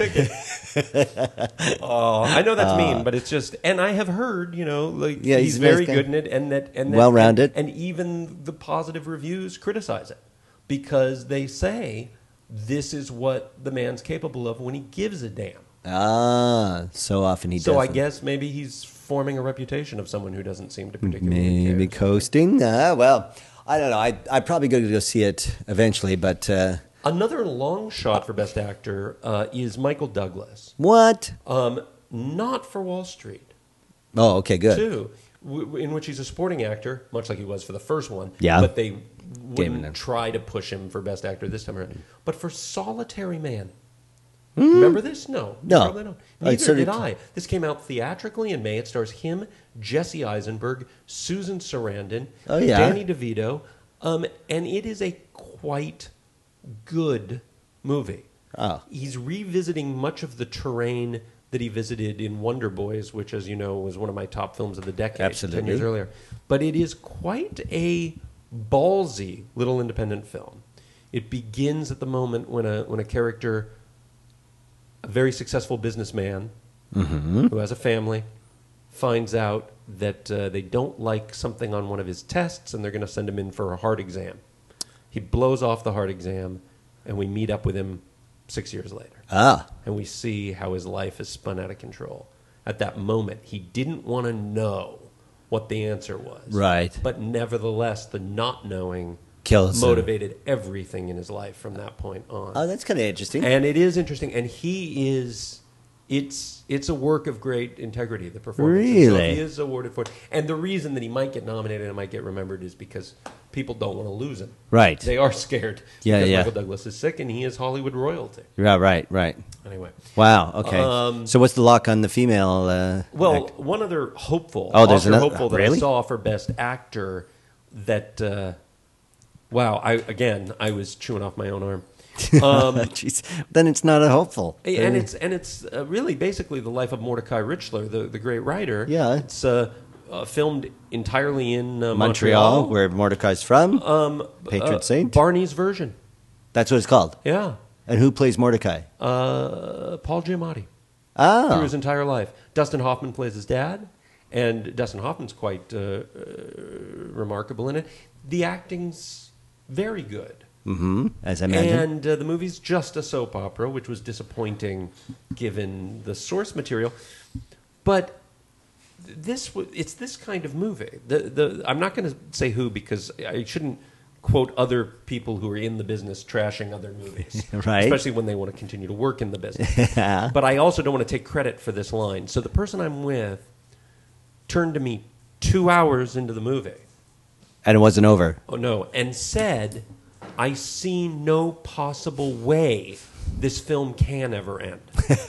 ticket. Oh, I know that's mean, but it's just, and I have heard, you know, like Yeah, he's, he's a nice very guy. good in it, and that, and that, Well-rounded. and, and even the positive reviews criticize it because they say this is what the man's capable of when he gives a damn. Ah, so often he So I doesn't. guess maybe he's forming a reputation of someone who doesn't seem to particularly Maybe care. coasting. Ah, well, I don't know. I I probably going to go see it eventually, but uh, Another long shot for Best Actor uh, is Michael Douglas. what? Um, not for Wall Street. Oh, okay, good. Two, w- w- in which he's a supporting actor, much like he was for the first one. Yeah. But they Gave him wouldn't that. try to push him for Best Actor this time around. But for Solitary Man. Remember this? No. You No. Probably don't. I Neither certainly did t- I. This came out theatrically in May. It stars him, Jesse Eisenberg, Susan Sarandon, Oh, yeah. Danny DeVito. Um, and it is a quite good movie. Oh. He's revisiting much of the terrain that he visited in Wonder Boys, which, as you know, was one of my top films of the decade, Absolutely. ten years earlier. But it is quite a ballsy little independent film. It begins at the moment when a when a character, a very successful businessman Mm-hmm. who has a family, finds out that uh, they don't like something on one of his tests, and they're going to send him in for a heart exam. He blows off the heart exam, and we meet up with him six years later. Ah, And we see how his life is spun out of control. At that moment, he didn't want to know what the answer was. Right. But nevertheless, the not knowing Kills him. motivated everything in his life from that point on. oh, that's kind of interesting. And it is interesting. And he is, it's it's a work of great integrity, the performance. And so Really? he is awarded for it. And the reason that he might get nominated and might get remembered is because people don't want to lose him. Right. They are scared. Yeah, because yeah. Michael Douglas is sick, and he is Hollywood royalty. Yeah, right, right. Anyway. Wow. Okay. Um, so what's the lock on the female? Uh, Well, act- one other hopeful, Oh, there's Oscar another- hopeful that really? I saw for Best Actor that, uh, wow, I again, I was chewing off my own arm. Um, Jeez. Then it's not a hopeful. and it's and it's uh, really basically the life of Mordecai Richler, the, the great writer. Yeah. It's uh, uh, filmed entirely in uh, Montreal, Montreal. where Mordecai's from. um, Patron uh, saint? Barney's version. That's what it's called. Yeah. And who plays Mordecai? Uh, Paul Giamatti. through Oh, his entire life. Dustin Hoffman plays his dad, and Dustin Hoffman's quite uh, uh, remarkable in it. The acting's very good. mm-hmm. As I imagine. And uh, the movie's just a soap opera, which was disappointing given the source material. But th- this w- it's this kind of movie. The, the, I'm not going to say who because I shouldn't quote other people who are in the business trashing other movies, Right. especially when they want to continue to work in the business. But I also don't want to take credit for this line. So the person I'm with turned to me two hours into the movie. And it wasn't over. Oh, no. And said, I see no possible way this film can ever end.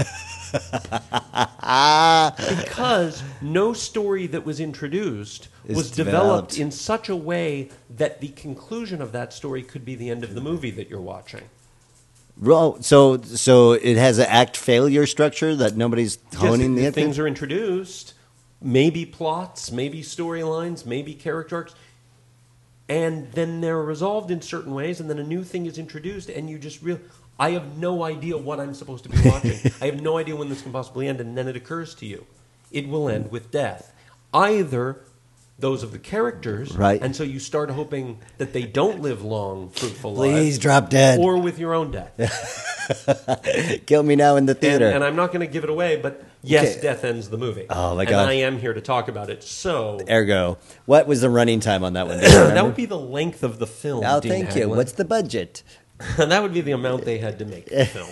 Because no story that was introduced Is was developed. developed in such a way that the conclusion of that story could be the end of the movie that you're watching. Ro- So, so it has an act failure structure that nobody's honing Yes, the things are introduced, maybe plots, maybe storylines, maybe character arcs, and then they're resolved in certain ways, and then a new thing is introduced, and you just real. I have no idea what I'm supposed to be watching. I have no idea when this can possibly end, and then it occurs to you, it will end with death. Either those of the characters, Right. and so you start hoping that they don't live long, fruitful Please lives, drop dead. or with your own death. Kill me now in the And, theater. and I'm not going to give it away, but yes, Okay. death ends the movie. Oh, my and God. I am here to talk about it. So Ergo, what was the running time on that one? Do you that remember? would be the length of the film. Oh, Dean thank you. Haglund. What's the budget? that would be the amount they had to make the film.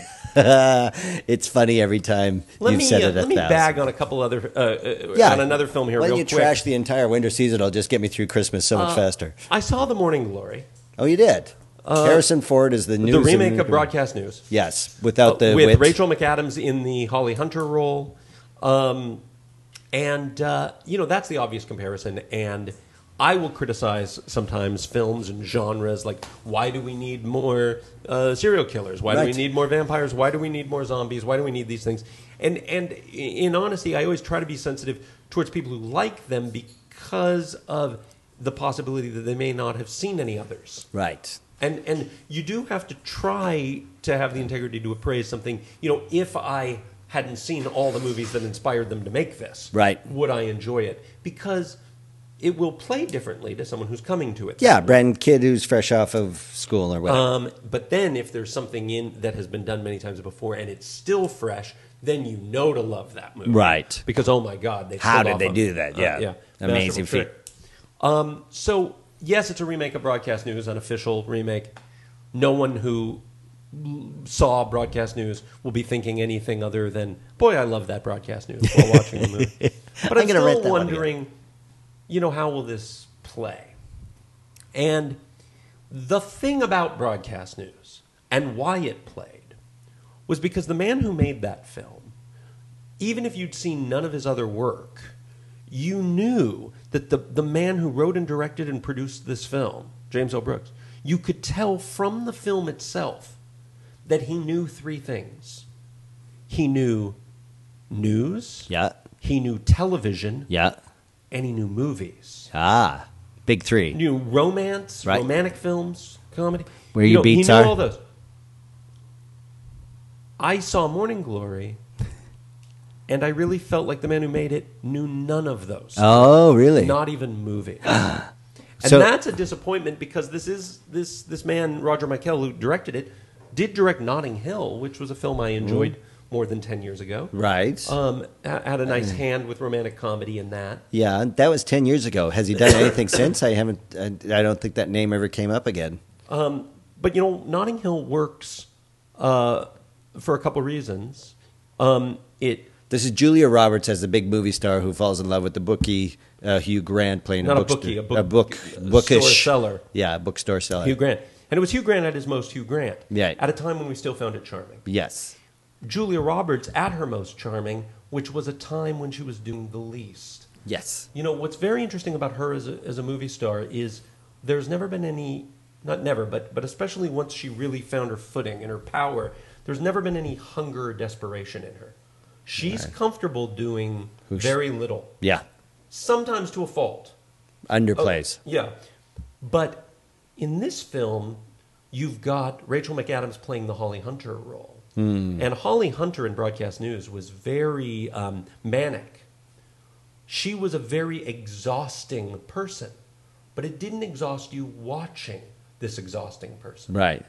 It's funny every time Let you've me said uh, it a let me thousand. bag on a couple other uh, uh, Yeah. on another film here Why real don't you quick. trash the entire winter season? It'll just get me through Christmas so much Uh, faster. I saw The Morning Glory, Oh, you did? Harrison Ford is the news. the remake and- of Broadcast News. Yes, without the with wit. Rachel McAdams in the Holly Hunter role. Um, and, uh, you know, that's the obvious comparison. And I will criticize sometimes films and genres like, why do we need more uh, serial killers? Why do Right. we need more vampires? Why do we need more zombies? Why do we need these things? And, and in honesty, I always try to be sensitive towards people who like them because of the possibility that they may not have seen any others. Right. And and you do have to try to have the integrity to appraise something. You know, if I hadn't seen all the movies that inspired them to make this, Right. would I enjoy it? Because it will play differently to someone who's coming to it. Yeah, brand kid who's fresh off of school or whatever. Um, but then if there's something in that has been done many times before and it's still fresh, then you know to love that movie. Right. Because, oh my God, they How pulled did off they a- do that? uh, Yeah. yeah. Amazing Masterful feat. trick. Um, so, yes, it's a remake of Broadcast News, an official remake. No one who l- saw Broadcast News will be thinking anything other than, boy, I love that Broadcast News while watching the movie. But I'm I'm, gonna rent still that one wondering, you know, how will this play? And the thing about Broadcast News and why it played was because the man who made that film, even if you'd seen none of his other work, you knew that the, the man who wrote and directed and produced this film, James L. Brooks, you could tell from the film itself that he knew three things. He knew news, yeah. he knew television, Yeah. and he knew movies. Ah, big three. He knew romance, Right. romantic films, comedy. Where You your know, beats he knew are. all those. I saw Morning Glory, and I really felt like the man who made it knew none of those. Oh, really? Not even movies. and So- that's a disappointment because this is this this man Roger Michael who directed it did direct Notting Hill, which was a film I enjoyed more than ten years ago. Right. Um, ha- had a nice hand with romantic comedy in that. Yeah, that was ten years ago. Has he done anything since? I haven't. I, I don't think that name ever came up again. Um, but you know, Notting Hill works uh, for a couple reasons. Um, it This is Julia Roberts as the big movie star who falls in love with the bookie uh, Hugh Grant playing Not a a bookstore, bookie, a book- a book, a bookish store seller. Yeah, a bookstore seller. Hugh Grant, and it was Hugh Grant at his most Hugh Grant. Yeah. At a time when we still found it charming. Yes. Julia Roberts at her most charming, which was a time when she was doing the least. Yes. You know, what's very interesting about her as a, as a movie star is there's never been any, not never, but, but especially once she really found her footing and her power, there's never been any hunger or desperation in her. She's comfortable doing Who's- very little, Yeah. sometimes to a fault. Underplays. Yeah. But in this film, you've got Rachel McAdams playing the Holly Hunter role. And Holly Hunter in Broadcast News was very um, manic. She was a very exhausting person, but it didn't exhaust you watching this exhausting person. Right.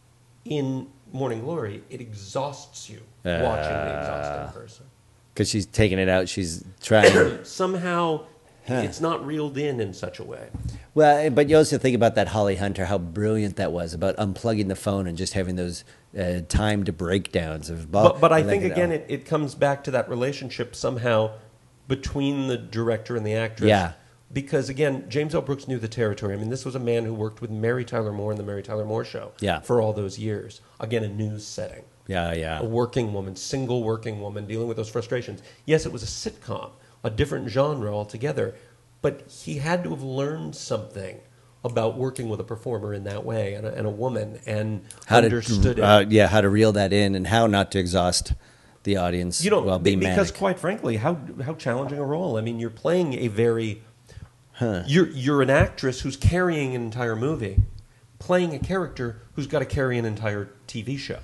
In Morning Glory, it exhausts you Uh. watching the exhausting person. Because she's taking it out. She's trying. Somehow, Huh. it's not reeled in in such a way. Well, but you also think about that Holly Hunter, how brilliant that was about unplugging the phone and just having those uh, timed breakdowns of. But, but I like, think, you know, again, it, it comes back to that relationship somehow between the director and the actress. Yeah. Because, again, James L. Brooks knew the territory. I mean, this was a man who worked with Mary Tyler Moore in The Mary Tyler Moore Show Yeah. for all those years. Again, a news setting. Yeah, yeah. A working woman, single working woman dealing with those frustrations. Yes, it was a sitcom, a different genre altogether. But he had to have learned something about working with a performer in that way and a, and a woman and How understood to, it. uh, yeah, how to reel that in and how not to exhaust the audience You know, while be- being because manic. quite frankly, how how challenging a role. I mean, you're playing a very you're you're an actress who's carrying an entire movie, playing a character who's got to carry an entire T V show.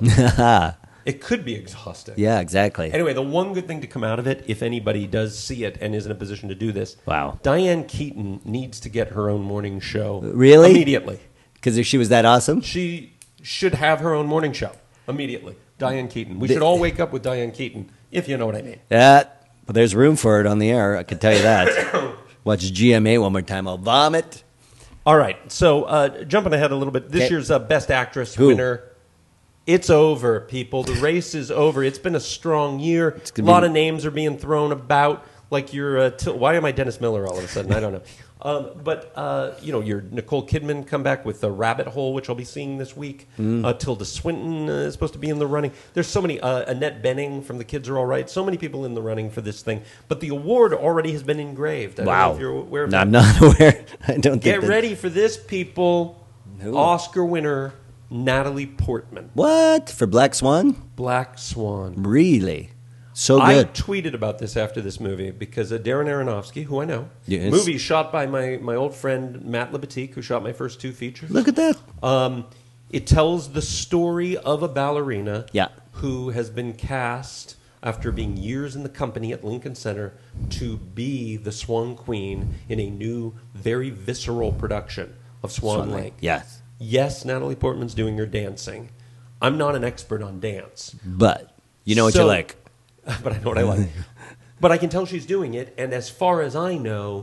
It could be exhausting. Yeah, exactly. Anyway, the one good thing to come out of it, if anybody does see it and is in a position to do this, Wow. Diane Keaton needs to get her own morning show Really? immediately. Because if she was that awesome? She should have her own morning show immediately. Diane Keaton. We The- should all wake up with Diane Keaton if you know what I mean. Yeah, but there's room for it on the air. I can tell you that. Watch G M A one more time. I'll vomit. All right. So uh, jumping ahead a little bit, this Okay. year's uh, Best Actress Who? winner. It's over, people. The race is over. It's been a strong year. A gonna lot be- of names are being thrown about. Like you're, uh, Til- why am I Dennis Miller all of a sudden? I don't know. Um, but uh, you know, your Nicole Kidman come back with the Rabbit Hole, which I'll be seeing this week. Mm. Uh, Tilda Swinton uh, is supposed to be in the running. There's so many. Uh, Annette Bening from The Kids Are All Right. So many people in the running for this thing. But the award already has been engraved. I don't know Wow. if you're aware of No, that. I'm not aware. I don't think Get that- ready for this, people. Who? Oscar winner Natalie Portman. What? For Black Swan? Black Swan. Really? So I good. tweeted about this after this movie because uh, Darren Aronofsky, who I know, Yes. movie shot by my, my old friend Matt Libatique, who shot my first two features. Look at that. Um, it tells the story of a ballerina Yeah. who has been cast after being years in the company at Lincoln Center to be the Swan Queen in a new, very visceral production of Swan, Swan Lake. Lake. Yes. Yes, Natalie Portman's doing her dancing. I'm not an expert on dance, But you know what So- you like. but I know what I like. But I can tell she's doing it, and as far as I know,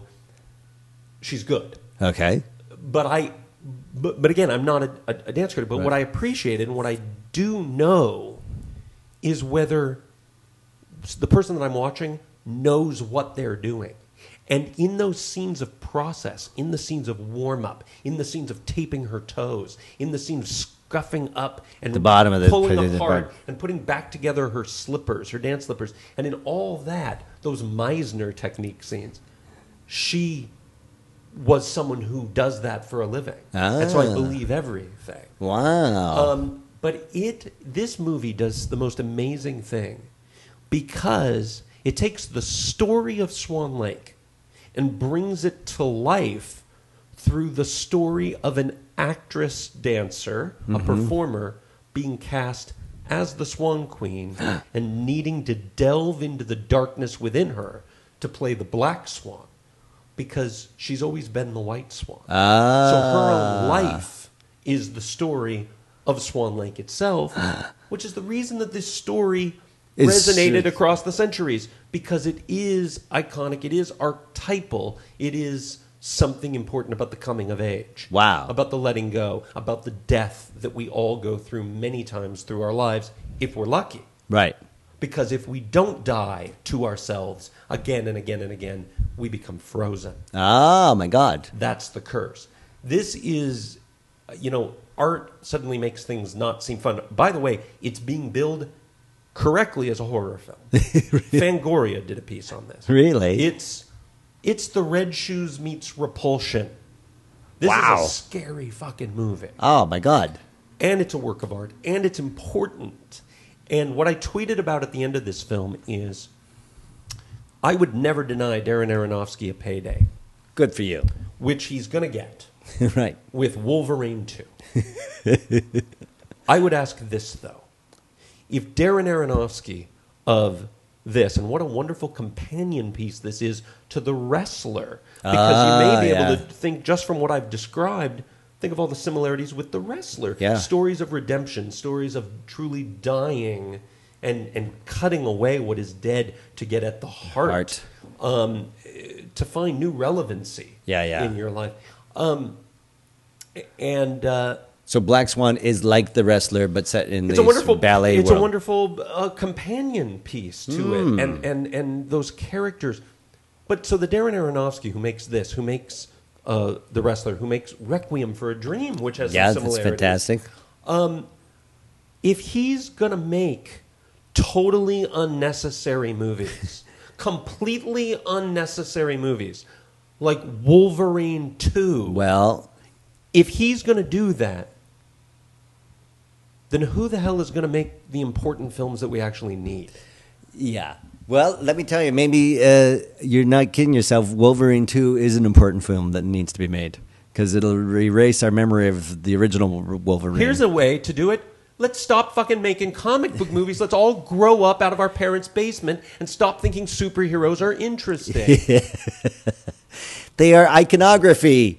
she's good. Okay. But I, but, but again, I'm not a, a, a dance critic. But Right. what I appreciated and what I do know is whether the person that I'm watching knows what they're doing. And in those scenes of process, in the scenes of warm up, in the scenes of taping her toes, in the scenes of scuffing up and The bottom of the- pulling the- the apart part. and putting back together her slippers, her dance slippers, and in all that, those Meisner technique scenes, she was someone who does that for a living. And so I Ah. believe everything. Wow. Um, but it, this movie does the most amazing thing because it takes the story of Swan Lake and brings it to life through the story of an actress dancer, a performer, being cast as the Swan Queen and needing to delve into the darkness within her to play the Black Swan because she's always been the White Swan. ah. So her own life is the story of Swan Lake itself, which is the reason that this story Is- resonated across the centuries because it is iconic, it is archetypal, it is something important about the coming of age. Wow. About the letting go, about the death that we all go through many times through our lives if we're lucky. Right. Because if we don't die to ourselves again and again and again, we become frozen. Oh, my God. That's the curse. This is, you know, art suddenly makes things not seem fun. By the way, it's being billed correctly as a horror film. Fangoria did a piece on this. Really? It's it's the Red Shoes meets Repulsion. This Wow. is a scary fucking movie. Oh, my God. And it's a work of art. And it's important. And what I tweeted about at the end of this film is I would never deny Darren Aronofsky a payday, Good for you. which he's going to get Right. with Wolverine two. I would ask this, though. If Darren Aronofsky of this, and what a wonderful companion piece this is to The Wrestler, because you Ah, may be yeah. able to think just from what I've described, think of all the similarities with The Wrestler. Yeah. Stories of redemption, stories of truly dying and, and cutting away what is dead to get at the heart, Heart. Um, to find new relevancy Yeah, yeah. in your life. Um, and... Uh, So Black Swan is like The Wrestler, but set in it's the a wonderful ballet It's world. a wonderful uh, companion piece to Hmm. it, and and and those characters. But so the Darren Aronofsky who makes this, who makes uh, The Wrestler, who makes Requiem for a Dream, which has Yeah, some that's similarities. fantastic. If he's gonna make totally unnecessary movies, completely unnecessary movies, like Wolverine two, Well, if he's gonna do that, then who the hell is going to make the important films that we actually need? yeah. Well, let me tell you, maybe uh, you're not kidding yourself. Wolverine two is an important film that needs to be made because it'll erase our memory of the original Wolverine. Here's a way to do it. Let's stop fucking making comic book movies. Let's all grow up out of our parents' basement and stop thinking superheroes are interesting. They are iconography.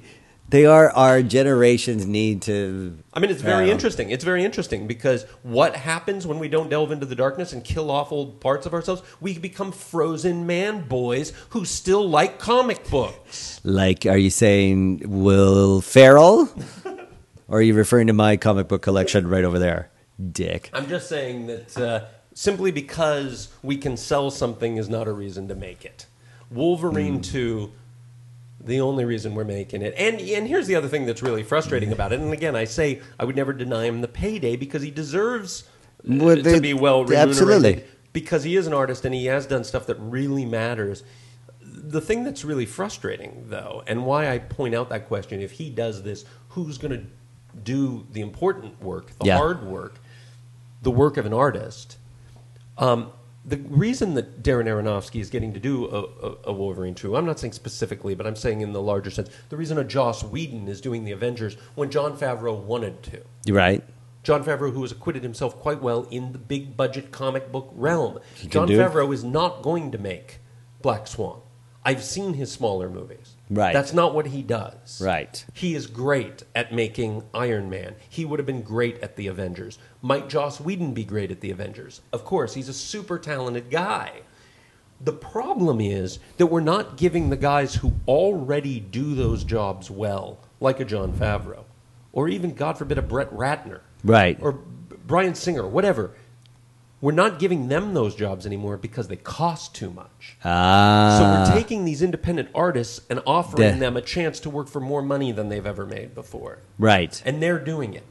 They are our generation's need to. I mean, it's very Wow. interesting. It's very interesting because what happens when we don't delve into the darkness and kill off old parts of ourselves? We become frozen man boys who still like comic books. Like, are you saying Will Ferrell? Or are you referring to my comic book collection right over there, dick? I'm just saying that uh, simply because we can sell something is not a reason to make it. Wolverine two, the only reason we're making it. And and here's the other thing that's really frustrating about it. And again, I say I would never deny him the payday because he deserves uh, Well, to they- be well remunerated. absolutely. Because he is an artist and he has done stuff that really matters. The thing that's really frustrating, though, and why I point out that question, if he does this, who's going to do the important work, the Yeah. hard work, the work of an artist? Um, the reason that Darren Aronofsky is getting to do a, a, a Wolverine two, I'm not saying specifically, but I'm saying in the larger sense, the reason a Joss Whedon is doing the Avengers when Jon Favreau wanted to. You're right. Jon Favreau, who has acquitted himself quite well in the big budget comic book realm. He can Jon do it. Favreau is not going to make Black Swan. I've seen his smaller movies. Right. That's not what he does. Right. He is great at making Iron Man. He would have been great at the Avengers. Might Joss Whedon be great at the Avengers? Of course, he's a super talented guy. The problem is that we're not giving the guys who already do those jobs well, like a Jon Favreau, or even, God forbid, a Brett Ratner, Right. or Bryan Singer, whatever. We're not giving them those jobs anymore because they cost too much. Ah. So we're taking these independent artists and offering The- them a chance to work for more money than they've ever made before. Right. And they're doing it.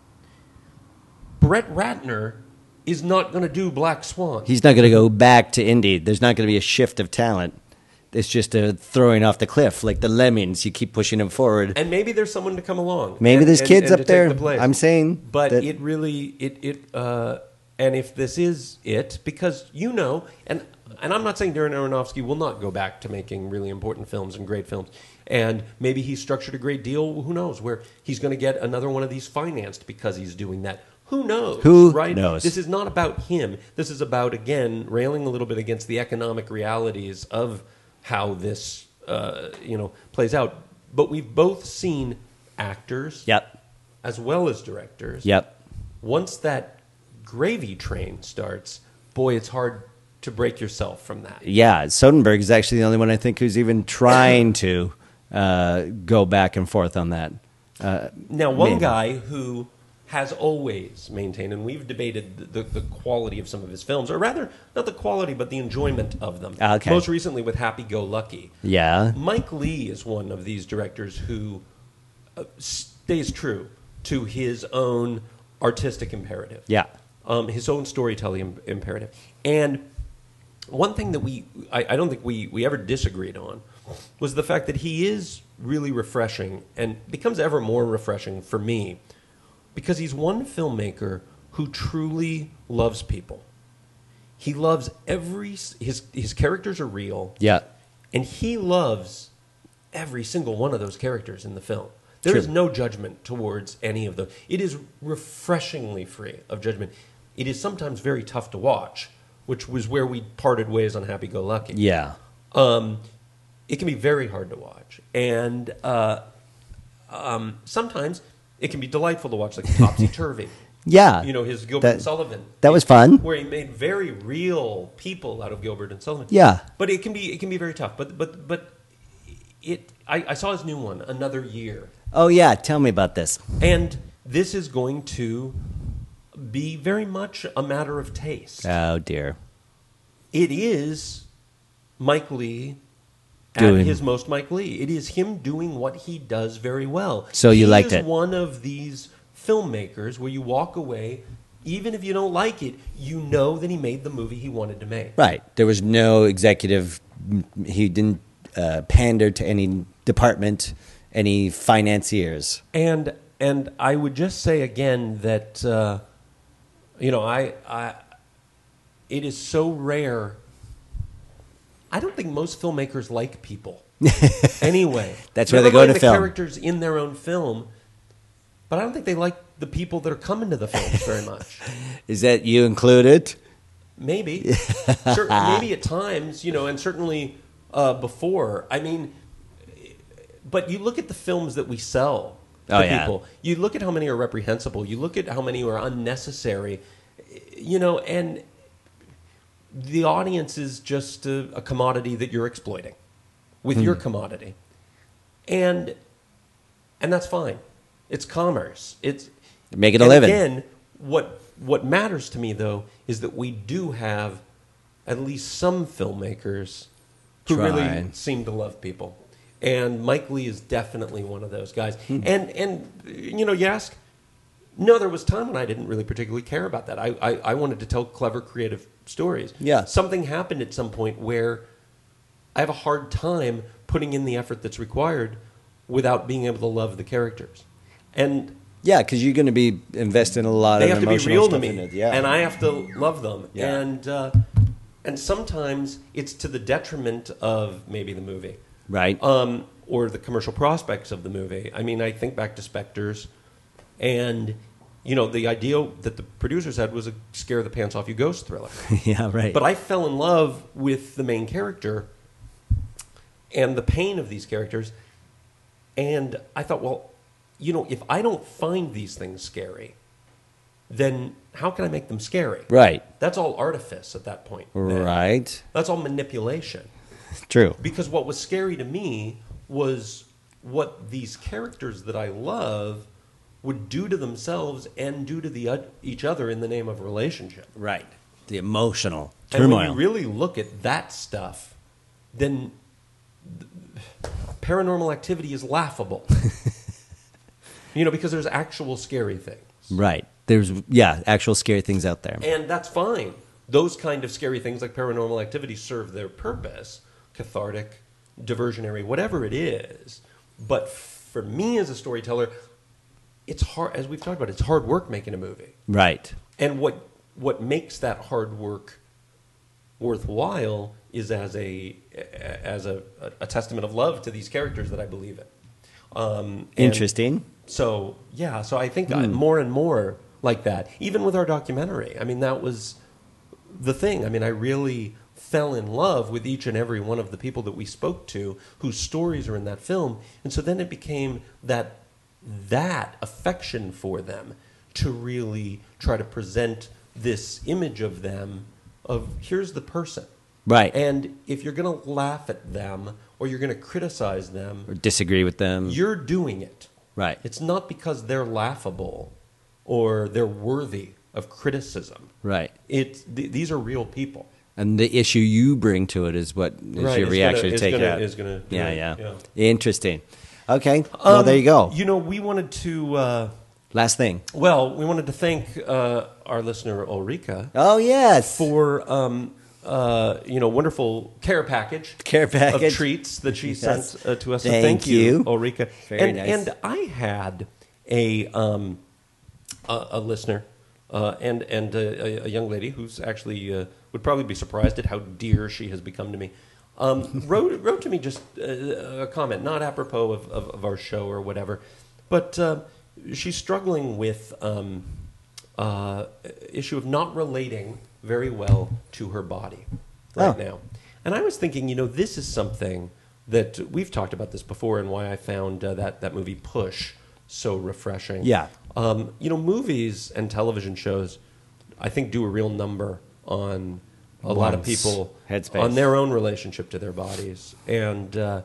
Brett Ratner is not going to do Black Swan. He's not going to go back to indie. There's not going to be a shift of talent. It's just a throwing off the cliff, like the lemmings. You keep pushing them forward. And maybe there's someone to come along. Maybe and- there's and- kids and up to take there. the place. I'm saying, But that- it really, it, it, uh, and if this is it, because you know, and and I'm not saying Darren Aronofsky will not go back to making really important films and great films, and maybe he's structured a great deal. Who knows where he's going to get another one of these financed because he's doing that. Who knows? Who right? knows? This is not about him. This is about, again, railing a little bit against the economic realities of how this, uh, you know, plays out. But we've both seen actors, Yep. as well as directors. Yep. Once that gravy train starts, boy, it's hard to break yourself from that. Yeah, Soderbergh is actually the only one I think who's even trying to uh, go back and forth on that. Uh, Now, one maybe. guy who has always maintained, and we've debated the, the, the quality of some of his films, or rather, not the quality, but the enjoyment of them. Okay. Most recently with Happy Go Lucky. Yeah. Mike Lee is one of these directors who uh, stays true to his own artistic imperative. Yeah. Um, his own storytelling im- imperative. And one thing that we, I, I don't think we, we ever disagreed on, was the fact that he is really refreshing and becomes ever more refreshing for me because he's one filmmaker who truly loves people. He loves every, his, his characters are real. Yeah. And he loves every single one of those characters in the film. There True. is no judgment towards any of them. It is refreshingly free of judgment. It is sometimes very tough to watch, which was where we parted ways on Happy Go Lucky. Yeah. Um, it can be very hard to watch. And uh, um, sometimes it can be delightful to watch, like Topsy Turvy. Yeah. You know, his Gilbert That- and Sullivan. that was fun. Where he made very real people out of Gilbert and Sullivan. Yeah. But it can be it can be very tough. But but but it I, I saw his new one, Another Year. Oh, yeah. Tell me about this. And this is going to be very much a matter of taste. Oh, dear. It is Mike Lee at Doing- his most Mike Lee. It is him doing what he does very well. So you he liked is it. one of these filmmakers where you walk away, even if you don't like it, you know that he made the movie he wanted to make. Right. There was no executive. He didn't uh, pander to any department, any financiers. And and I would just say again that uh, you know I I it is so rare. I don't think most filmmakers like people. Anyway, That's why they Never go mind to the film. characters in their own film, but I don't think they like the people that are coming to the films very much. Is that you included? Maybe, Cer- maybe at times, you know, and certainly uh, before. I mean, but you look at the films that we sell to Oh, yeah. people. You look at how many are reprehensible. You look at how many are unnecessary. You know, and the audience is just a, a commodity that you're exploiting with Hmm. your commodity, and and that's fine. It's commerce. It's Make it a and living. Again, what what matters to me though is that we do have at least some filmmakers who Try. really seem to love people, and Mike Lee is definitely one of those guys. Hmm. And and you know, you ask. No, there was time when I didn't really particularly care about that. I, I, I wanted to tell clever, creative stories. Yeah. Something happened at some point where I have a hard time putting in the effort that's required without being able to love the characters. And Yeah, because you're going to be investing a lot they of have to be emotional real to stuff me. in it. Yeah. And I have to love them. Yeah. And, uh, and sometimes it's to the detriment of maybe the movie. Right. Um, or the commercial prospects of the movie. I mean, I think back to Spectres. And, you know, the idea that the producers had was a scare the pants off you ghost thriller. yeah, right. But I fell in love with the main character and the pain of these characters. And I thought, well, you know, if I don't find these things scary, then how can I make them scary? Right. That's all artifice at that point. then. Right. That's all manipulation. True. Because what was scary to me was what these characters that I love would do to themselves and do to the uh, each other in the name of relationship. Right. The emotional And turmoil. when you really look at that stuff, then th- Paranormal Activity is laughable. You know, because there's actual scary things. right. There's, yeah, actual scary things out there. And that's fine. Those kind of scary things like Paranormal Activity serve their purpose, cathartic, diversionary, whatever it is. But for me as a storyteller, it's hard, as we've talked about, it's hard work making a movie. Right. And what what makes that hard work worthwhile is as a as a, a testament of love to these characters that I believe in. Um, and Interesting. So yeah, so I think I, more and more like that. Even with our documentary, I mean, that was the thing. I mean, I really fell in love with each and every one of the people that we spoke to, whose stories are in that film, and so then it became that that affection for them to really try to present this image of them of here's the person. Right. And if you're going to laugh at them or you're going to criticize them, Or disagree with them. you're doing it. Right. It's not because they're laughable or they're worthy of criticism. Right. It's th- these are real people. And the issue you bring to it is what is Right, your is reaction gonna- to is take gonna- it out. is gonna do yeah, it, yeah, yeah. Interesting. Okay. well, Um, there you go. You know, we wanted to. Uh, Last thing. well, we wanted to thank uh, our listener Ulrika Oh, yes. for um, uh, you know wonderful care package, Care package. of treats that she Yes. sent uh, to us. So Thank thank you, you. Ulrika. Very and nice. and I had a um, a, a listener uh, and and a, a young lady who's actually uh, would probably be surprised at how dear she has become to me. Um, wrote wrote to me just uh, a comment, not apropos of, of, of our show or whatever, but uh, she's struggling with um, uh, issue of not relating very well to her body right Oh. now. And I was thinking, you know, this is something that we've talked about this before, and why I found uh, that that movie Push so refreshing. Yeah. Um, you know, movies and television shows, I think, do a real number on a lot of One's people headspace. on their own relationship to their bodies, and uh,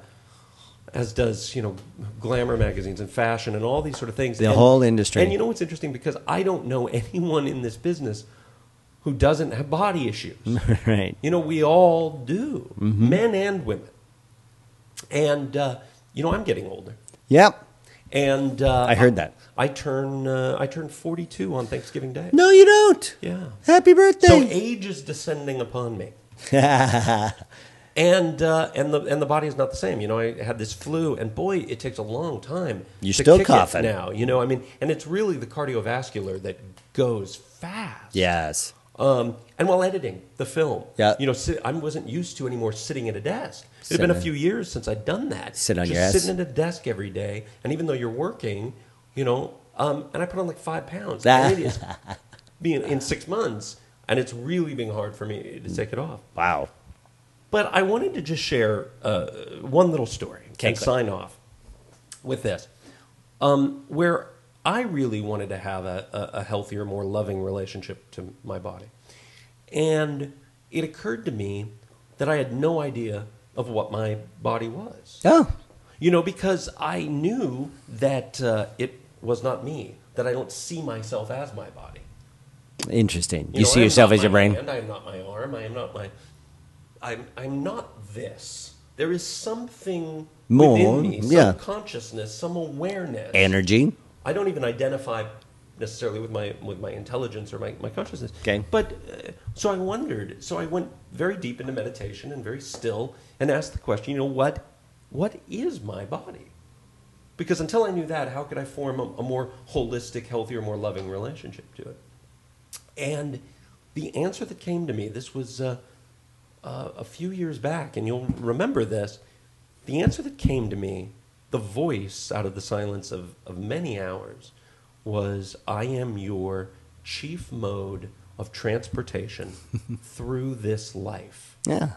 as does you know glamour magazines and fashion and all these sort of things. The And- whole industry. And you know what's interesting, because I don't know anyone in this business who doesn't have body issues. right. You know, we all do, Mm-hmm. men and women. And uh, you know, I'm getting older, Yep. and uh, I heard that. I turn uh, I turn forty-two on Thanksgiving Day. No, you don't. Yeah. Happy birthday. So age is descending upon me, and uh, and the and the body is not the same. You know, I had this flu, and boy, it takes a long time. You're to still kick it coughing. now. You know, I mean, and it's really the cardiovascular that goes fast. yes. Um, and while editing the film, Yeah. you know, sit, I wasn't used to anymore sitting at a desk. It had been a Sit- few years since I'd done that. Sit on Just your ass. sitting at a desk every day, and even though you're working, you know, um, and I put on like five pounds. Ah. And it is being in six months, and it's really being hard for me to take it off. Wow. But I wanted to just share uh, one little story Okay, and good. sign off. with this. Um, where I really wanted to have a, a, a healthier, more loving relationship to my body. And it occurred to me that I had no idea of what my body was. Oh. You know, because I knew that uh, it was not me, that I don't see myself as my body. Interesting. You, know, see I am yourself not as your my brain? hand, I am not my arm. I am not my... I'm, I'm not this. There is something More, within me, some yeah. consciousness, some awareness. Energy. I don't even identify necessarily with my with my intelligence or my, my consciousness. Okay. But uh, so I wondered. So I went very deep into meditation and very still and asked the question, you know, what what is my body? Because until I knew that, how could I form a, a more holistic, healthier, more loving relationship to it? And the answer that came to me, this was uh, uh, a few years back, and you'll remember this, the answer that came to me, the voice out of the silence of, of many hours, was, I am your chief mode of transportation through this life. Yeah.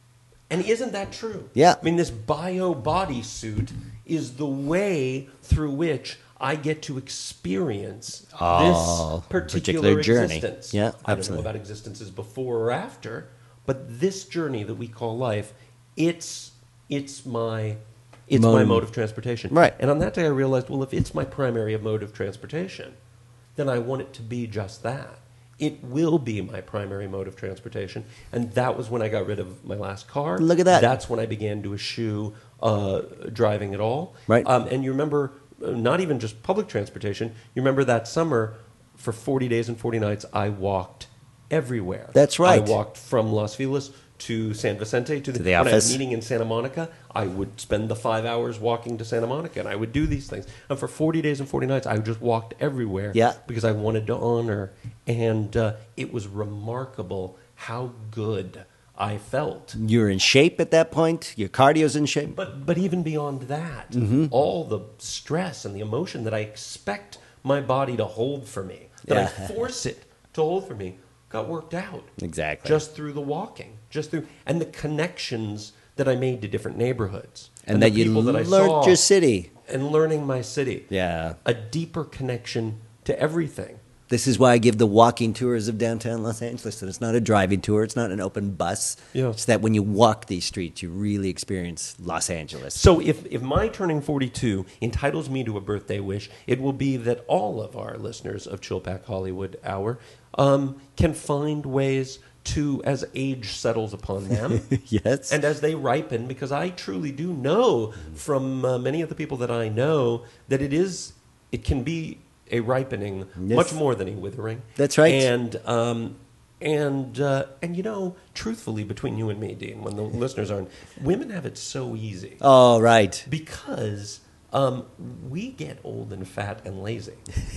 And isn't that true? Yeah. I mean, this bio bodysuit is the way through which I get to experience Oh, this particular, particular journey. existence. Yeah, I don't know absolutely. about existences before or after, but this journey that we call life, it's it's my it's my Mode. mode of transportation. Right. And on that day, I realized, well, if it's my primary mode of transportation, then I want it to be just that. It will be my primary mode of transportation. And that was when I got rid of my last car. Look at that. That's when I began to eschew uh, driving at all. Right. Um, and you remember, uh, not even just public transportation, you remember that summer, for forty days and forty nights, I walked everywhere. That's right. I walked from Los Feliz to San Vicente to the, To the when I had office. a meeting in Santa Monica. I would spend the five hours walking to Santa Monica, and I would do these things. And for forty days and forty nights, I just walked everywhere Yeah. because I wanted to honor. And uh, it was remarkable how good I felt. You're in shape at that point. Your cardio's in shape. But but even beyond that, Mm-hmm. all the stress and the emotion that I expect my body to hold for me, that I Yeah. force it to hold for me, got worked out. Exactly. Just through the walking, just through and the connections that I made to different neighborhoods, and the that you people that I learned saw, your city. and learning my city. Yeah. A deeper connection to everything. This is why I give the walking tours of downtown Los Angeles. And it's not a driving tour. It's not an open bus. Yeah. It's that when you walk these streets, you really experience Los Angeles. So if, if my turning forty-two entitles me to a birthday wish, it will be that all of our listeners of Chilpack Hollywood Hour um, can find ways to, as age settles upon them, Yes. and as they ripen, because I truly do know from uh, many of the people that I know that it is, it can be a ripening, Yes. much more than a withering. That's right. And um, and uh, and you know, truthfully, between you and me, Dean, when the listeners aren't, women have it so easy Oh, right. because um, we get old and fat and lazy,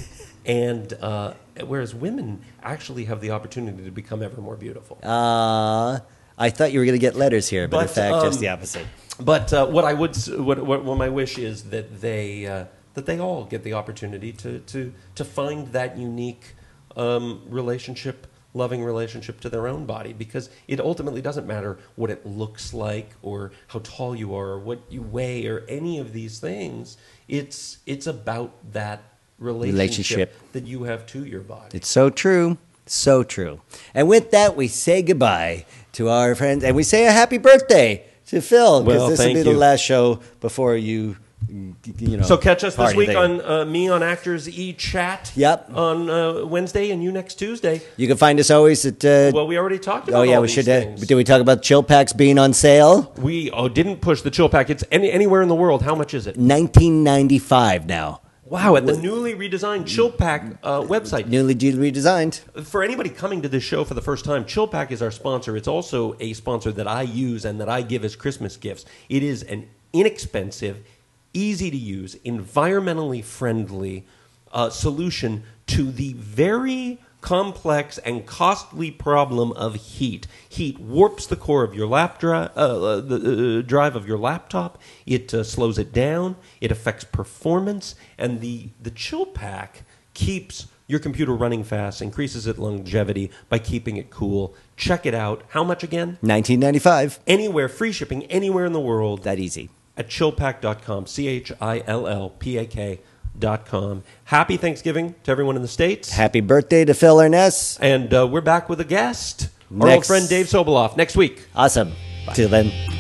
and uh, whereas women actually have the opportunity to become ever more beautiful. Uh, I thought you were going to get letters here, but, in But, fact, just um, the opposite. But uh, what I would, s- what, what, what my wish is that they uh, that they all get the opportunity to to to find that unique um, relationship, loving relationship to their own body, because it ultimately doesn't matter what it looks like or how tall you are or what you weigh or any of these things. It's it's about that relationship, Relationship. that you have to your body. It's so true. So true. And with that, we say goodbye to our friends, and we say a happy birthday to Phil, because Well, this will thank be the you. last show before you, you know. So catch us this party week there. on uh, me on Actors E Chat. Yep. On uh, Wednesday, and you next Tuesday. You can find us always at. Uh, Well, we already talked about. oh yeah, all we these should. Uh, things. did we talk about chill packs being on sale? We oh, didn't push the chill pack. It's any, anywhere in the world. How much is it? Nineteen ninety five now. Wow, at the newly redesigned Chill Pack uh, website. Newly redesigned. For anybody coming to this show for the first time, Chill Pack is our sponsor. It's also a sponsor that I use and that I give as Christmas gifts. It is an inexpensive, easy to use, environmentally friendly uh, solution to the very complex and costly problem of heat. Heat warps the core of your lap dri- uh, the uh, drive of your laptop. It uh, slows it down. It affects performance, and the the Chill Pack keeps your computer running fast, increases its longevity by keeping it cool. Check it out. How much again? Nineteen ninety five. Anywhere, free shipping, anywhere in the world. That easy. at chillpak dot com, C H I L L P A K dot com. Happy Thanksgiving to everyone in the States. Happy birthday to Phil Ernest. And uh, we're back with a guest, our old Next- friend Dave Soboloff, next week. Awesome. Till then.